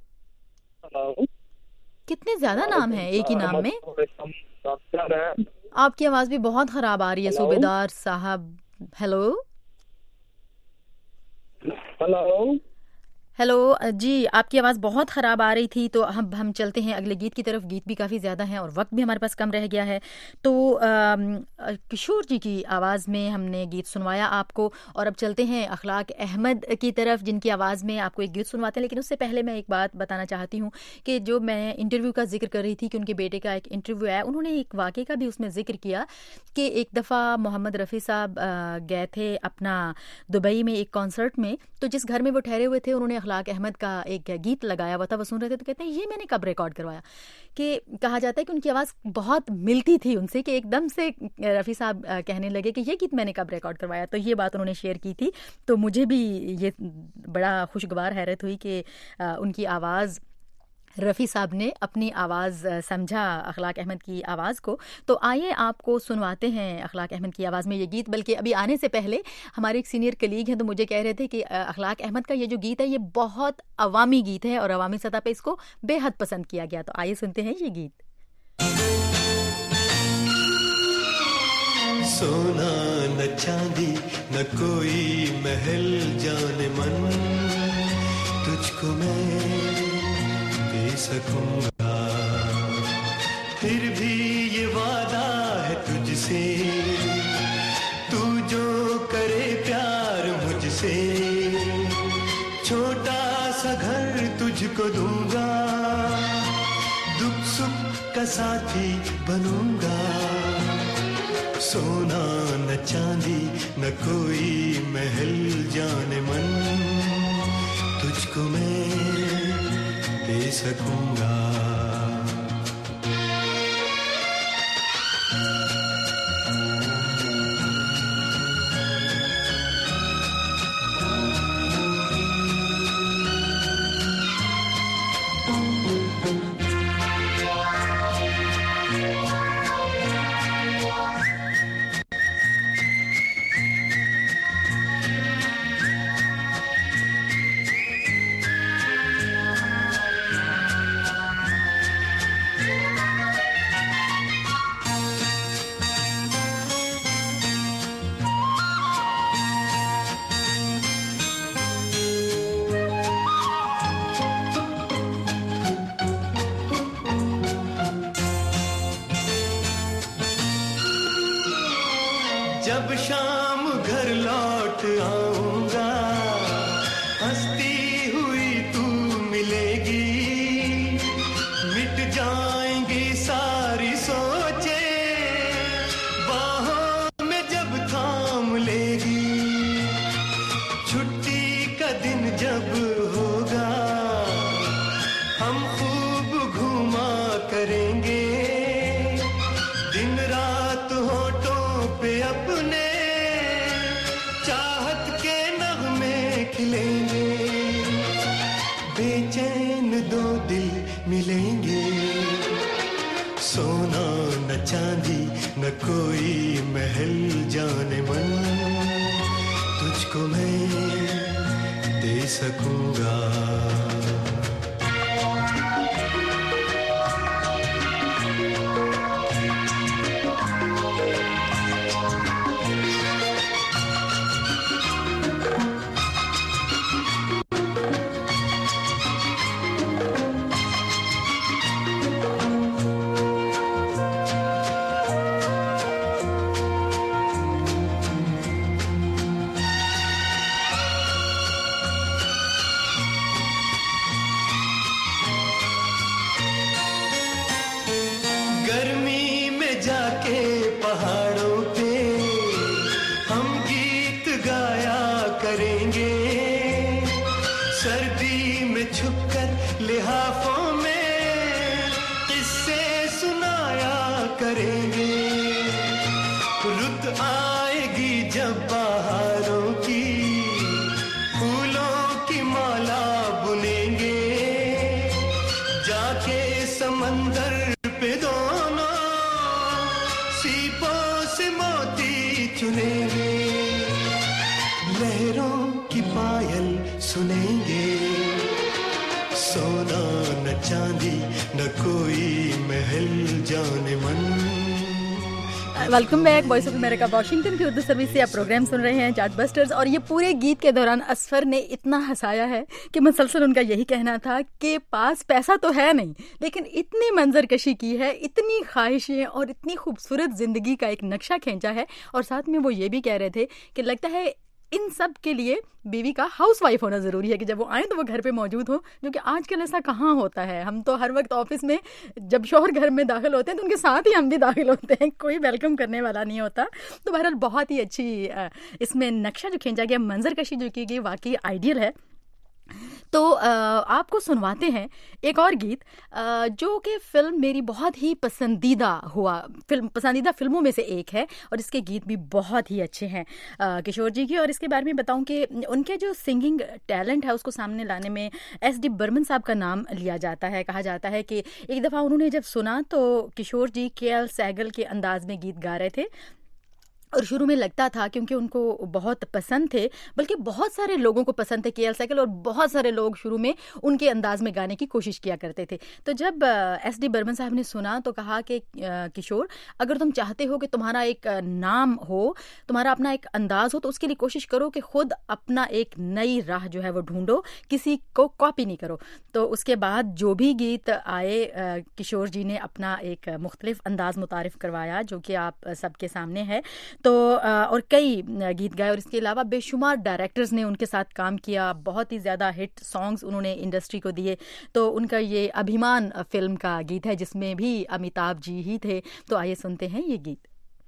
कितने ज्यादा नाम है एक ही नाम में? आपकी आवाज भी बहुत खराब आ रही है सूबेदार साहब। हेलो हेलो हेलो जी, आपकी आवाज़ बहुत ख़राब आ रही थी। तो हम चलते हैं अगले गीत की तरफ। गीत भी काफ़ी ज़्यादा हैं और वक्त भी हमारे पास कम रह गया है। तो किशोर जी की आवाज़ में हमने गीत सुनवाया आपको, और अब चलते हैं अखलाक अहमद की तरफ, जिनकी आवाज़ में आपको एक गीत सुनवाते हैं। लेकिन उससे पहले मैं एक बात बताना चाहती हूँ कि जो मैं इंटरव्यू का जिक्र कर रही थी कि उनके बेटे का एक इंटरव्यू है, उन्होंने एक वाक़े का भी उसमें जिक्र किया कि एक दफ़ा मोहम्मद रफ़ी साहब गए थे अपना दुबई में एक कॉन्सर्ट में, तो जिस घर में वो ठहरे हुए थे उन्होंने अखलाक अहमद का एक गीत लगाया हुआ था। वो सुन रहे थे तो कहते हैं ये मैंने कब रिकॉर्ड करवाया। कि कहा जाता है कि उनकी आवाज़ बहुत मिलती थी उनसे, कि एकदम से रफ़ी साहब कहने लगे कि ये गीत मैंने कब रिकॉर्ड करवाया। तो ये बात उन्होंने शेयर की थी। तो मुझे भी ये बड़ा खुशगवार हैरत हुई कि उनकी आवाज़, रफ़ी साहब ने अपनी आवाज़ समझा अखलाक अहमद की आवाज़ को। तो आइए आपको सुनवाते हैं अखलाक अहमद की आवाज़ में ये गीत। बल्कि अभी आने से पहले हमारे एक सीनियर कलीग हैं, तो मुझे कह रहे थे कि अखलाक अहमद का ये जो गीत है ये बहुत अवामी गीत है और अवामी सतह पे इसको बेहद पसंद किया गया। तो आइए सुनते हैं ये गीत। सोना न चांदी न कोई महल जाने मन, तुझको मैं दे सकूंगा, फिर भी ये वादा है तुझसे, तू जो करे प्यार मुझसे, छोटा सा घर तुझको दूंगा, दुख सुख का साथी बनूंगा। सोना न चांदी न कोई महल जाने मन, तुझको मैं दे सकूंगा। जब शाम घर लौट आऊंगा हंसती हुई तू मिलेगी, मिट जाएंगी सारी सोचे बाहों में जब थाम लेगी। छुट्टी का दिन जब होगा हम खूब घूमा करेंगे, दिन रात होठों पे अपने चाहत के नगमे खिलेंगे। बेचैन दो दिल मिलेंगे, सोना न चांदी न कोई महल जाने मन, तुझको मैं दे सकूंगा। गर्मी में जाके पहाड़ों पे हम गीत गाया करेंगे, सर्दी में छुपकर लिहाफों में किस्से सुनाया करेंगे। रुत आएगी जब बहारों की फूलों की माला बुनेंगे, जाके समंदर पे दोनों सीपों से मोती चुनेंगे, लहरों की पायल सुनेंगे, सोना न चांदी न कोई महल जाने मन। Welcome back voice of America Washington की उर्दू सर्विस से आप प्रोग्राम सुन रहे हैं चार्ट बस्टर्स। और ये पूरे गीत के दौरान असफर ने इतना हंसाया है कि मुसलसल उनका यही कहना था कि पास पैसा तो है नहीं, लेकिन इतनी मंजरकशी की है, इतनी ख्वाहिशें और इतनी खूबसूरत जिंदगी का एक नक्शा खींचा है। और साथ में वो ये भी कह रहे थे कि लगता है इन सब के लिए बीवी का हाउसवाइफ होना ज़रूरी है, कि जब वो आए तो वो घर पे मौजूद हो, जो कि आजकल ऐसा कहाँ होता है। हम तो हर वक्त ऑफिस में जब शौहर घर में दाखिल होते हैं तो उनके साथ ही हम भी दाखिल होते हैं, कोई वेलकम करने वाला नहीं होता। तो बहरहाल बहुत ही अच्छी इसमें नक्शा जो खींचा गया, मंजरकशी जो की गई, वाकई आइडियल है। तो आपको सुनवाते हैं एक और गीत जो कि फिल्म मेरी बहुत ही पसंदीदा फिल्मों में से एक है, और इसके गीत भी बहुत ही अच्छे हैं किशोर जी की। और इसके बारे में बताऊं कि उनके जो सिंगिंग टैलेंट है उसको सामने लाने में एस.डी. बर्मन साहब का नाम लिया जाता है। कहा जाता है कि एक दफ़ा उन्होंने जब सुना तो किशोर जी के.एल. सहगल के अंदाज में गीत गा रहे थे, और शुरू में लगता था क्योंकि उनको बहुत पसंद थे, बल्कि बहुत सारे लोगों को पसंद थे के.एल. सहगल, और बहुत सारे लोग शुरू में उनके अंदाज में गाने की कोशिश किया करते थे। तो जब एस.डी. बर्मन साहब ने सुना तो कहा कि किशोर, अगर तुम चाहते हो कि तुम्हारा एक नाम हो, तुम्हारा अपना एक अंदाज हो, तो उसके लिए कोशिश करो कि खुद अपना एक नई राह जो है वो ढूंढो, किसी को कॉपी नहीं करो। तो उसके बाद जो भी गीत आए, किशोर जी ने अपना एक मुख्तलिफ अंदाज मुतारिफ करवाया जो कि आप सबके सामने है। तो और कई गीत गाए, और इसके अलावा बेशुमार डायरेक्टर्स ने उनके साथ काम किया, बहुत ही ज़्यादा हिट सॉन्ग्स उन्होंने इंडस्ट्री को दिए। तो उनका ये अभिमान फिल्म का गीत है जिसमें भी अमिताभ जी ही थे। तो आइए सुनते हैं ये गीत।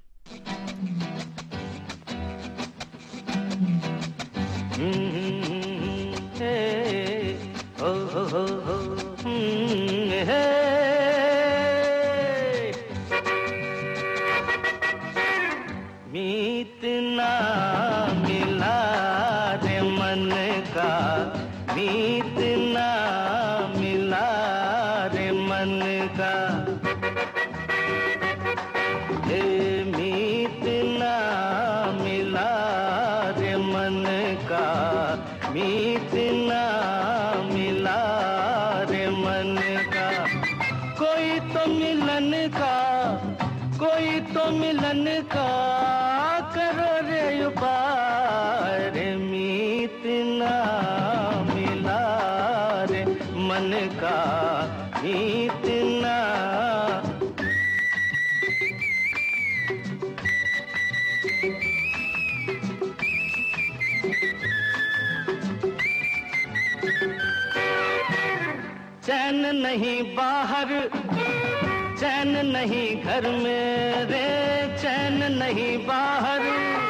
मीत ना मिला रे मन का, मीत ना मिला रे मन का, मीत ना मिला रे मन का, मीत ना मिला रे मन का। कोई तो मिलन का, कोई तो मिलन का करो रे उपाय। चैन नहीं बाहर, चैन नहीं घर में रे, चैन नहीं बाहर,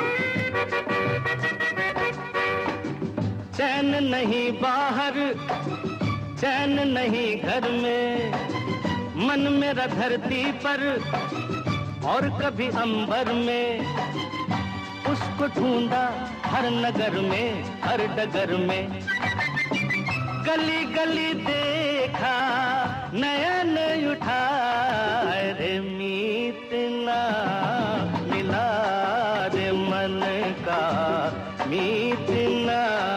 चैन नहीं बाहर, चैन नहीं घर में। मन मेरा धरती पर और कभी अंबर में, उसको ढूंढा हर नगर में, हर डगर में। गली गली देखा, नयन उठाए रे, मीत ना मिला रे मन का, मीत ना।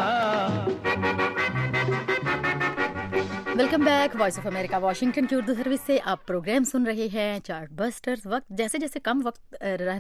Welcome back, voice of America Washington की उर्दू सर्विस से आप प्रोग्राम सुन रहे हैं चार्ट बस्टर्स। वक्त जैसे जैसे कम वक्त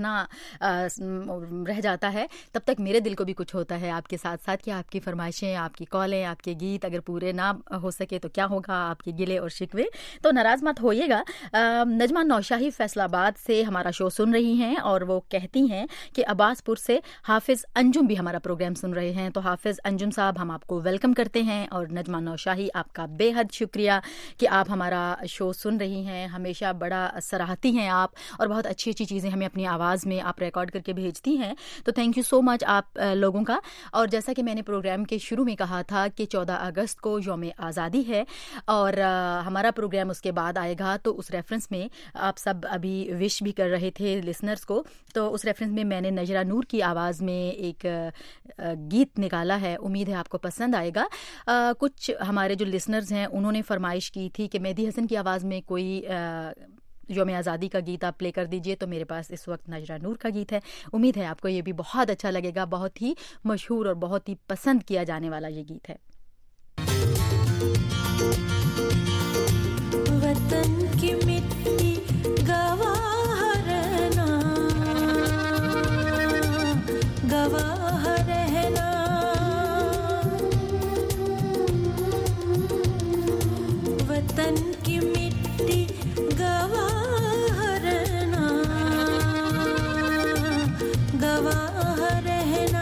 रह जाता है, तब तक मेरे दिल को भी कुछ होता है आपके साथ साथ कि आपकी फरमाइशें, आपकी कॉलें, आपके गीत अगर पूरे ना हो सके तो क्या होगा, आपके गिले और शिकवे। तो नाराज मत होइएगा। नजमा नौशाही फैसलाबाद से हमारा शो सुन रही हैं और वो कहती हैं कि अब्बासपुर से हाफिज अंजुम भी हमारा प्रोग्राम सुन रहे हैं। तो हाफिज अंजुम साहब, हम आपको वेलकम करते हैं। और नजमा नौशाही, आपका बेहद शुक्रिया कि आप हमारा शो सुन रही हैं। हमेशा बड़ा सराहती हैं आप और बहुत अच्छी अच्छी चीज़ें हमें अपनी आवाज़ में आप रिकॉर्ड करके भेजती हैं। तो थैंक यू सो मच आप लोगों का। और जैसा कि मैंने प्रोग्राम के शुरू में कहा था कि 14 अगस्त को यौम आज़ादी है और हमारा प्रोग्राम उसके बाद आएगा। तो उस रेफरेंस में आप सब अभी विश भी कर रहे थे लिसनर्स को, तो उस रेफरेंस में मैंने नजरा नूर की आवाज़ में एक गीत निकाला है। उम्मीद है आपको पसंद आएगा। कुछ हमारे जो लिसनर्स हैं उन्होंने फरमाइश की थी कि मेहदी हसन की आवाज़ में कोई यौम आज़ादी का गीत आप प्ले कर दीजिए। तो मेरे पास इस वक्त नजरा नूर का गीत है। उम्मीद है आपको ये भी बहुत अच्छा लगेगा। बहुत ही मशहूर और बहुत ही पसंद किया जाने वाला ये गीत है। वतन की मिट्टी गवाह रहना, गवाह रहना, वतन की मिट्टी गवाह रहना, गवाह रहना,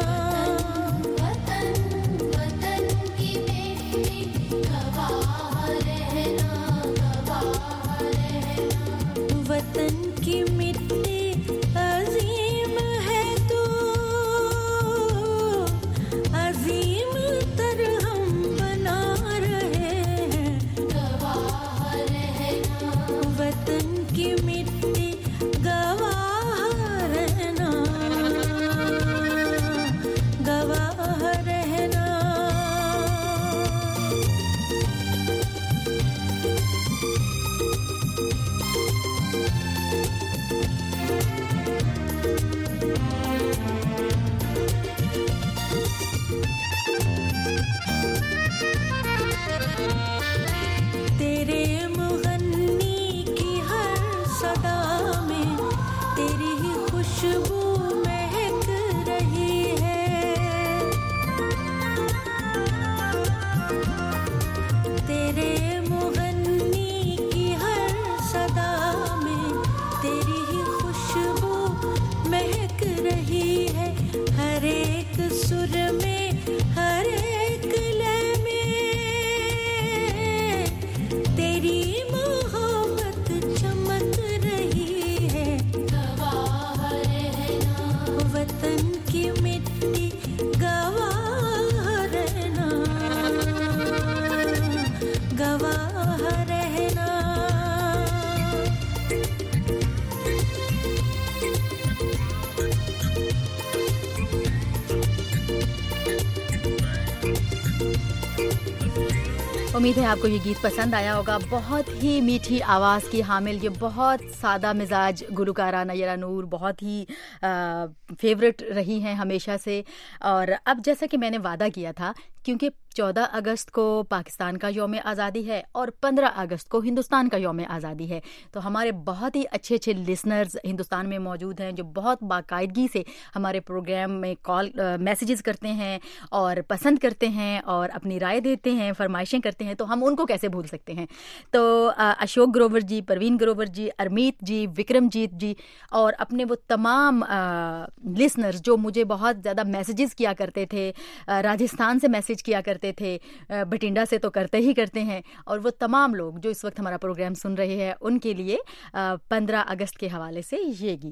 वतन की मिट्टी गवाह रहना, गवाह रहना, वतन की मिट्टी अजीम है तो अजीम तर हम बना रहे हैं, गवाह रहना, वतन की मिट्टी गवाह रहना, गवाह रहना। तेरे मुगन्नी की हर सदा में तेरी ही खुशबू महक रही है, तेरे मुगन्नी की हर सदा में तेरी ही खुशबू महक रही है। हर एक सुर में, हर एक लय में तेरी मोहब्बत चमक रही है, गवाह रहना, वतन की मिट्टी गवाह रहना, गवाह रहना। उम्मीद है आपको ये गीत पसंद आया होगा। बहुत ही मीठी आवाज़ की हामिल, ये बहुत सादा मिजाज गुलकारा नयरा नूर बहुत ही फेवरेट रही हैं हमेशा से। और अब जैसा कि मैंने वादा किया था, क्योंकि 14 अगस्त को पाकिस्तान का यौम आज़ादी है और 15 अगस्त को हिंदुस्तान का यौम आज़ादी है, तो हमारे बहुत ही अच्छे अच्छे लिसनर्स हिंदुस्तान में मौजूद हैं जो बहुत बाकायदगी से हमारे प्रोग्राम में कॉल मैसेजेस करते हैं और पसंद करते हैं और अपनी राय देते हैं, फरमाइशें करते हैं। तो हम उनको कैसे भूल सकते हैं। तो अशोक ग्रोवर जी, परवीन ग्रोवर जी, अरमीत जी, विक्रमजीत जी और अपने वो तमाम लिसनर्स जो मुझे बहुत ज़्यादा मैसेजेस किया करते थे, राजस्थान से मैसेज मैसेज किया करते थे, बठिंडा से तो करते ही करते हैं। और वो तमाम लोग जो इस वक्त हमारा प्रोग्राम सुन रहे हैं उनके लिए 15 अगस्त के हवाले से ये गीत।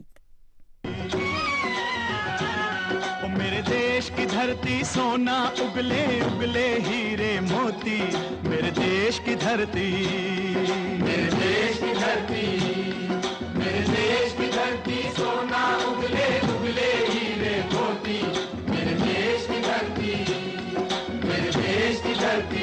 मेरे देश की धरती सोना उगले उगले हीरे मोती, मेरे देश की धरती, मेरे देश की धरती, मेरे देश की धरती सोना उगले उगले हीरे मोती, मेरे देश की धरती, मेरे देश की धरती।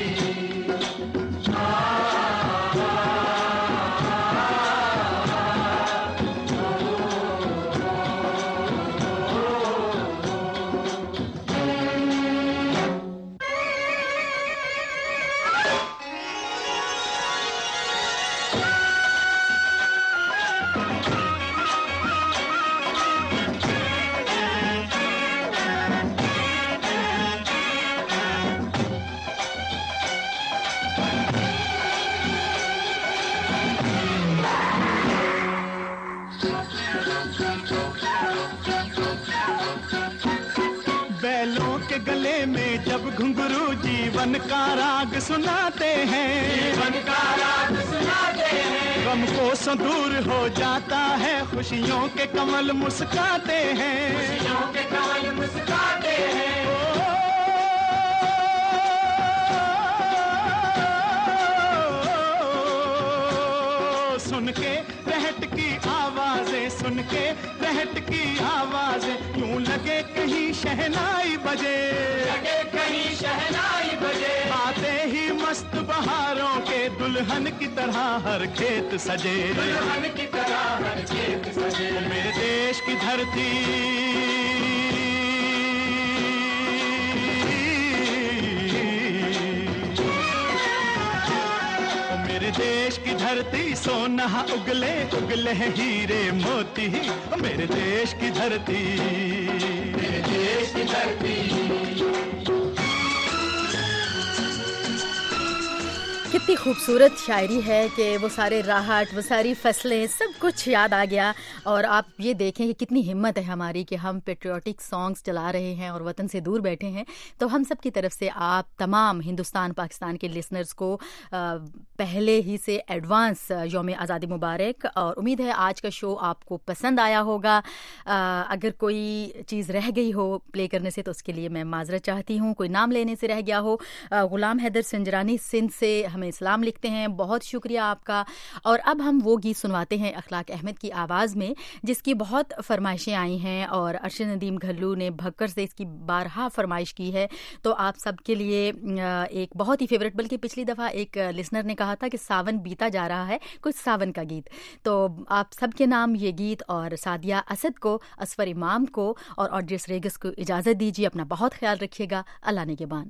गले में जब घुंघरू जीवन का राग सुनाते हैं, जीवन का राग सुनाते हैं, गम को दूर हो जाता है, खुशियों के कमल मुस्काते हैं, खुशियों के कमल मुस्काते हैं। सुन के रहट की आवाजें, सुन के रहट की आवाजें, यूं लगे कहीं शहनाई बजे, लगे कहीं शहनाई बजे। आते ही मस्त बहारों के दुल्हन की तरह हर खेत सजे, दुल्हन की तरह हर खेत सजे। मेरे देश की धरती, मेरे देश की धरती सोना उगले उगले हीरे मोती, मेरे देश की धरती, मेरे देश की धरती। कितनी खूबसूरत शायरी है कि वो सारे राहत, वो सारी फसलें, सब कुछ याद आ गया। और आप ये देखें कि कितनी हिम्मत है हमारी कि हम पेट्रियाटिक सॉन्ग्स चला रहे हैं और वतन से दूर बैठे हैं। तो हम सब की तरफ से आप तमाम हिंदुस्तान पाकिस्तान के लिसनर्स को पहले ही से एडवांस यौम आज़ादी मुबारक। और उम्मीद है आज का शो आपको पसंद आया होगा। अगर कोई चीज़ रह गई हो प्ले करने से तो उसके लिए मैं माजरत चाहती हूँ। कोई नाम लेने से रह गया हो, गुलाम हैदर संजरानी सिंध से हमें इस्लाम लिखते हैं, बहुत शुक्रिया आपका। और अब हम वो गीत सुनवाते हैं अखलाक अहमद की आवाज़ में, जिसकी बहुत फरमाइशें आई हैं और अरशद नदीम घल्लू ने भक्कर से इसकी बारहा फरमाइश की है। तो आप सबके लिए एक बहुत ही फेवरेट, बल्कि पिछली दफ़ा एक लिसनर ने कहा था कि सावन बीता जा रहा है, कुछ सावन का गीत। तो आप सबके नाम ये गीत, और सादिया असद को, असफर इमाम को और ऑड्रियस रेगस को इजाज़त दीजिए। अपना बहुत ख्याल रखिएगा। अल्लाह निगहबान।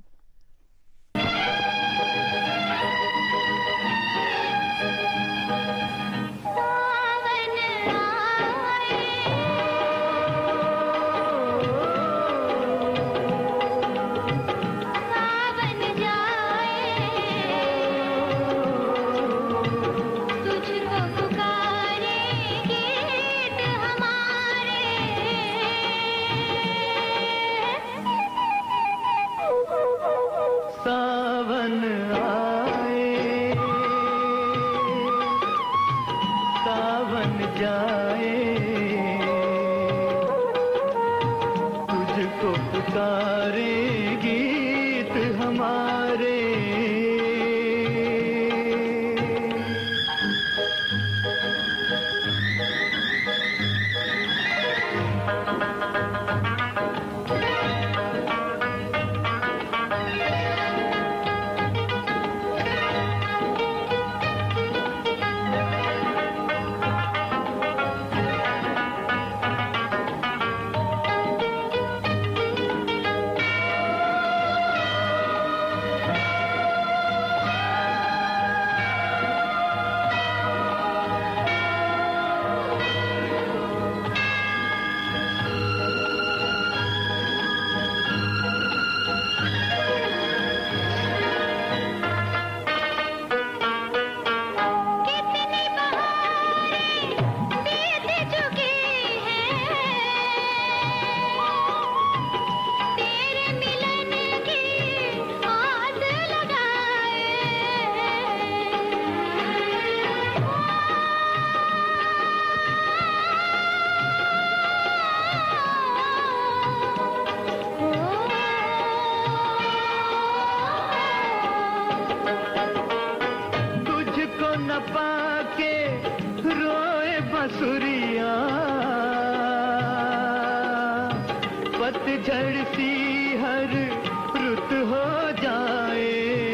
पतझड़ सी हर रुत हो जाए।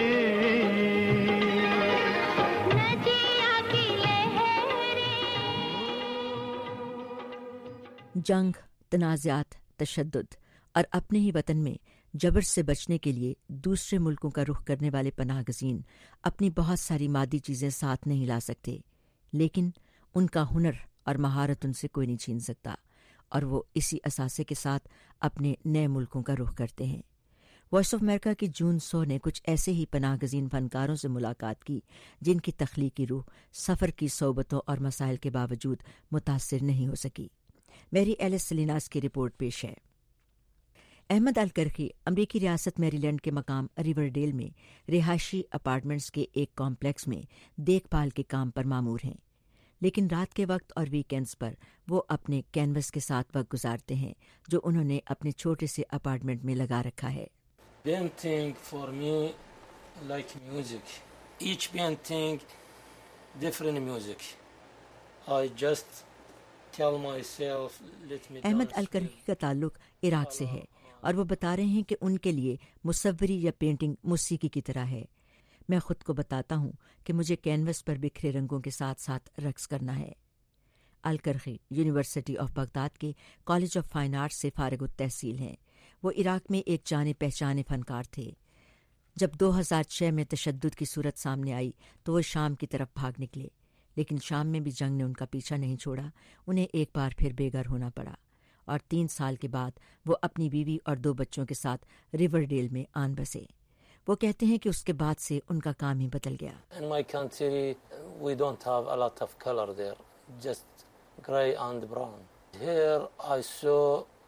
जंग, तनाज़ात, तशद्दुद और अपने ही वतन में जबर से बचने के लिए दूसरे मुल्कों का रुख करने वाले पनाहगज़ीन अपनी बहुत सारी मादी चीज़ें साथ नहीं ला सकते, लेकिन उनका हुनर और महारत उनसे कोई नहीं छीन सकता और वो इसी असासे के साथ अपने नए मुल्कों का रुख करते हैं। वॉइस ऑफ अमेरिका की जून 100 ने कुछ ऐसे ही पनाहगज़ीन फनकारों से मुलाकात की जिनकी तख्लीकी रूह सफ़र की सोबतों और मसाइल के बावजूद मुतासिर नहीं हो सकी। मैरी एलिस सलीनास की रिपोर्ट पेश है। अहमद अल-करखी अमरीकी रियासत मैरीलैंड के मकाम रिवरडेल में रिहायशी अपार्टमेंट्स के एक कॉम्प्लेक्स में देखभाल के काम पर मामूर हैं, लेकिन रात के वक्त और वीकेंड्स पर वो अपने कैनवस के साथ वक्त गुजारते हैं जो उन्होंने अपने छोटे से अपार्टमेंट में लगा रखा है। Painting for me like music. Each painting different music. I just tell myself let me. Ahmad अल-करखी का ताल्लुक इराक से है और वो बता रहे हैं कि उनके लिए मुसव्वरी या पेंटिंग मौसीकी की तरह है। मैं खुद को बताता हूँ कि मुझे कैनवस पर बिखरे रंगों के साथ साथ रक्स करना है। अल-करखी यूनिवर्सिटी ऑफ बगदाद के कॉलेज ऑफ फाइन आर्ट्स से फारिग तहसील हैं। वो इराक में एक जाने पहचाने फनकार थे। जब 2006 में तशद्दुद की सूरत सामने आई तो वो शाम की तरफ भाग निकले, लेकिन शाम में भी जंग ने उनका पीछा नहीं छोड़ा। उन्हें एक बार फिर बेघर होना पड़ा और 3 साल के बाद वो अपनी बीवी और 2 बच्चों के साथ रिवरडेल में आन बसे। वो कहते हैं कि उसके बाद से उनका काम ही बदल गया। In my country we don't have a lot of color there, just gray and brown. Here I saw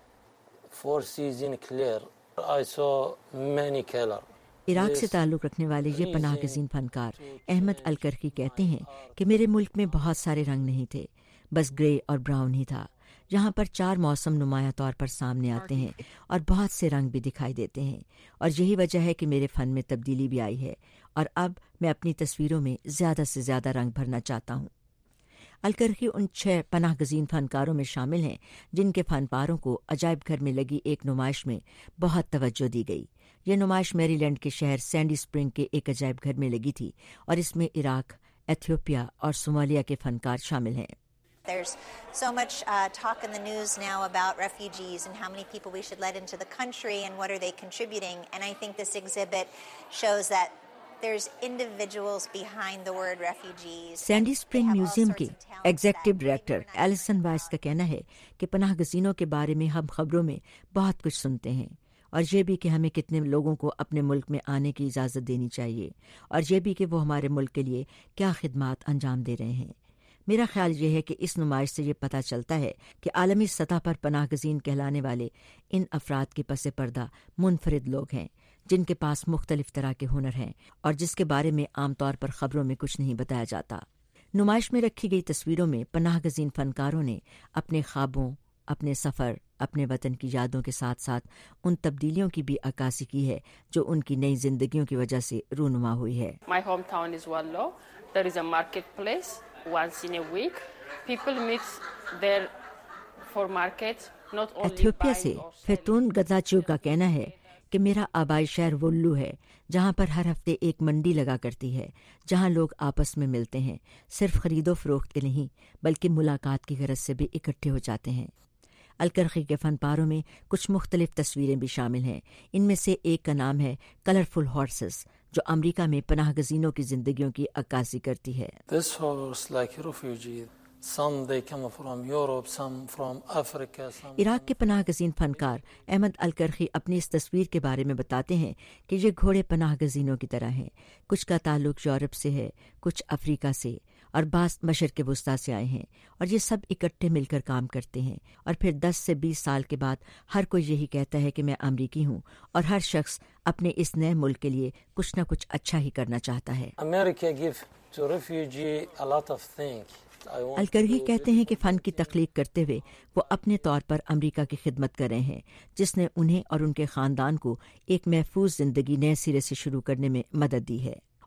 4 seasons clear. I saw many color. Iraq से ताल्लुक़ रखने वाले ये पनाहगज़ीन फनकार अहमद अल-करखी कहते हैं कि मेरे मुल्क में बहुत सारे रंग नहीं थे, बस ग्रे और ब्राउन ही था। यहाँ पर 4 मौसम नुमाया तौर पर सामने आते हैं और बहुत से रंग भी दिखाई देते हैं, और यही वजह है कि मेरे फ़न में तब्दीली भी आई है और अब मैं अपनी तस्वीरों में ज़्यादा से ज़्यादा रंग भरना चाहता हूँ। अल-करखी उन 6 पनाहगज़ीन फनकारों में शामिल हैं जिनके फनपारोों को अजायब घर में लगी एक नुमाइश में बहुत तवज्जो दी गई। ये नुमाइश मैरीलैंड के शहर सैंडी स्प्रिंग के एक अजायब घर में लगी थी और इसमें इराक, एथियोपिया और सोमालिया के फनकार शामिल हैं। There's so much talk in the news now about refugees and how many people we should let into the country and what are they contributing. And I think this exhibit shows that there's individuals behind the word refugees. Sandy Spring museum के executive director Allison Weiss का कहना है कि पनाहगज़ीनों के बारे में हम खबरों में बहुत कुछ सुनते हैं, और ये भी कि हमें कितने लोगों को अपने मुल्क में आने की इजाज़त देनी चाहिए, और ये भी कि वो हमारे मुल्क के लिए क्या खिदमात अंजाम दे रहे हैं। मेरा ख्याल ये है कि इस नुमाइश से ये पता चलता है कि आलमी सतह पर पनाहगज़ीन कहलाने वाले इन अफराद के पसे पर्दा मुनफरिद लोग हैं जिनके पास मुख्तलिफ तरह के हुनर हैं और जिसके बारे में आमतौर पर खबरों में कुछ नहीं बताया जाता। नुमाइश में रखी गई तस्वीरों में पनाहगज़ीन फनकारों ने अपने ख्वाबों, अपने सफ़र, अपने वतन की यादों के साथ साथ उन तब्दीलियों की भी अक्कासी की है जो उनकी नई जिंदगियों की वजह से रूनुमा हुई है। My hometown is Wallo. There is a marketplace once in a week. People meet there for market, not only Ethiopia से फैतून गदाचियो का कहना है कि मेरा आबाई शहर वुल्लू है जहाँ पर हर हफ्ते एक मंडी लगा करती है जहाँ लोग आपस में मिलते हैं, सिर्फ खरीदो फरोख्त के नहीं बल्कि मुलाकात की गरज से भी इकट्ठे हो जाते हैं। अल-करखी के फनपारों में कुछ मुख्तलिफ तस्वीरें भी शामिल हैं। इनमें से एक का नाम है कलरफुल हॉर्सेस, जो अमरीका में पनाहगज़ीनों की जिंदगियों की अक्कासी करती है। This horse like refugee. Some they come from Europe, some from Africa, some Iraq के पनाहगज़ीन फनकार अहमद अल-करखी अपनी इस तस्वीर के बारे में बताते हैं कि ये घोड़े पनाहगज़ीनों की तरह हैं। कुछ का ताल्लुक यूरोप से है, कुछ अफ्रीका से और बास मशरिक़ वुस्ता से आए हैं, और ये सब इकट्ठे मिलकर काम करते हैं। और फिर 10 से 20 साल के बाद हर कोई यही कहता है कि मैं अमरीकी हूँ, और हर शख्स अपने इस नए मुल्क के लिए कुछ न कुछ अच्छा ही करना चाहता है। America give to refugee a lot of things. अल-करखी कहते हैं कि फ़न की तख्लीक करते हुए वो अपने तौर पर अमरीका की खिदमत कर रहे हैं, जिसने उन्हें और उनके ख़ानदान को एक महफूज ज़िंदगी नए सिरे से शुरू करने में मदद दी है,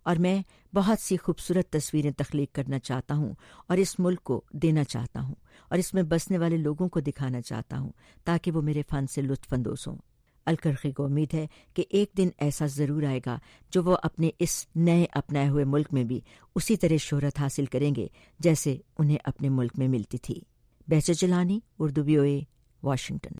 और मैं बहुत सी खूबसूरत तस्वीरें तख्लीक करना चाहता हूँ और इस मुल्क को देना चाहता हूँ और इसमें बसने वाले लोगों को दिखाना चाहता हूँ ताकि वो मेरे फ़न से लुत्फ़अंदोज़ हों। अलकरखी को उम्मीद है कि एक दिन ऐसा ज़रूर आएगा जो वो अपने इस नए अपनाए हुए मुल्क में भी उसी तरह शोहरत हासिल करेंगे जैसे उन्हें अपने मुल्क में मिलती थी। Bahjat Jilani, Urdu VOA, Washington.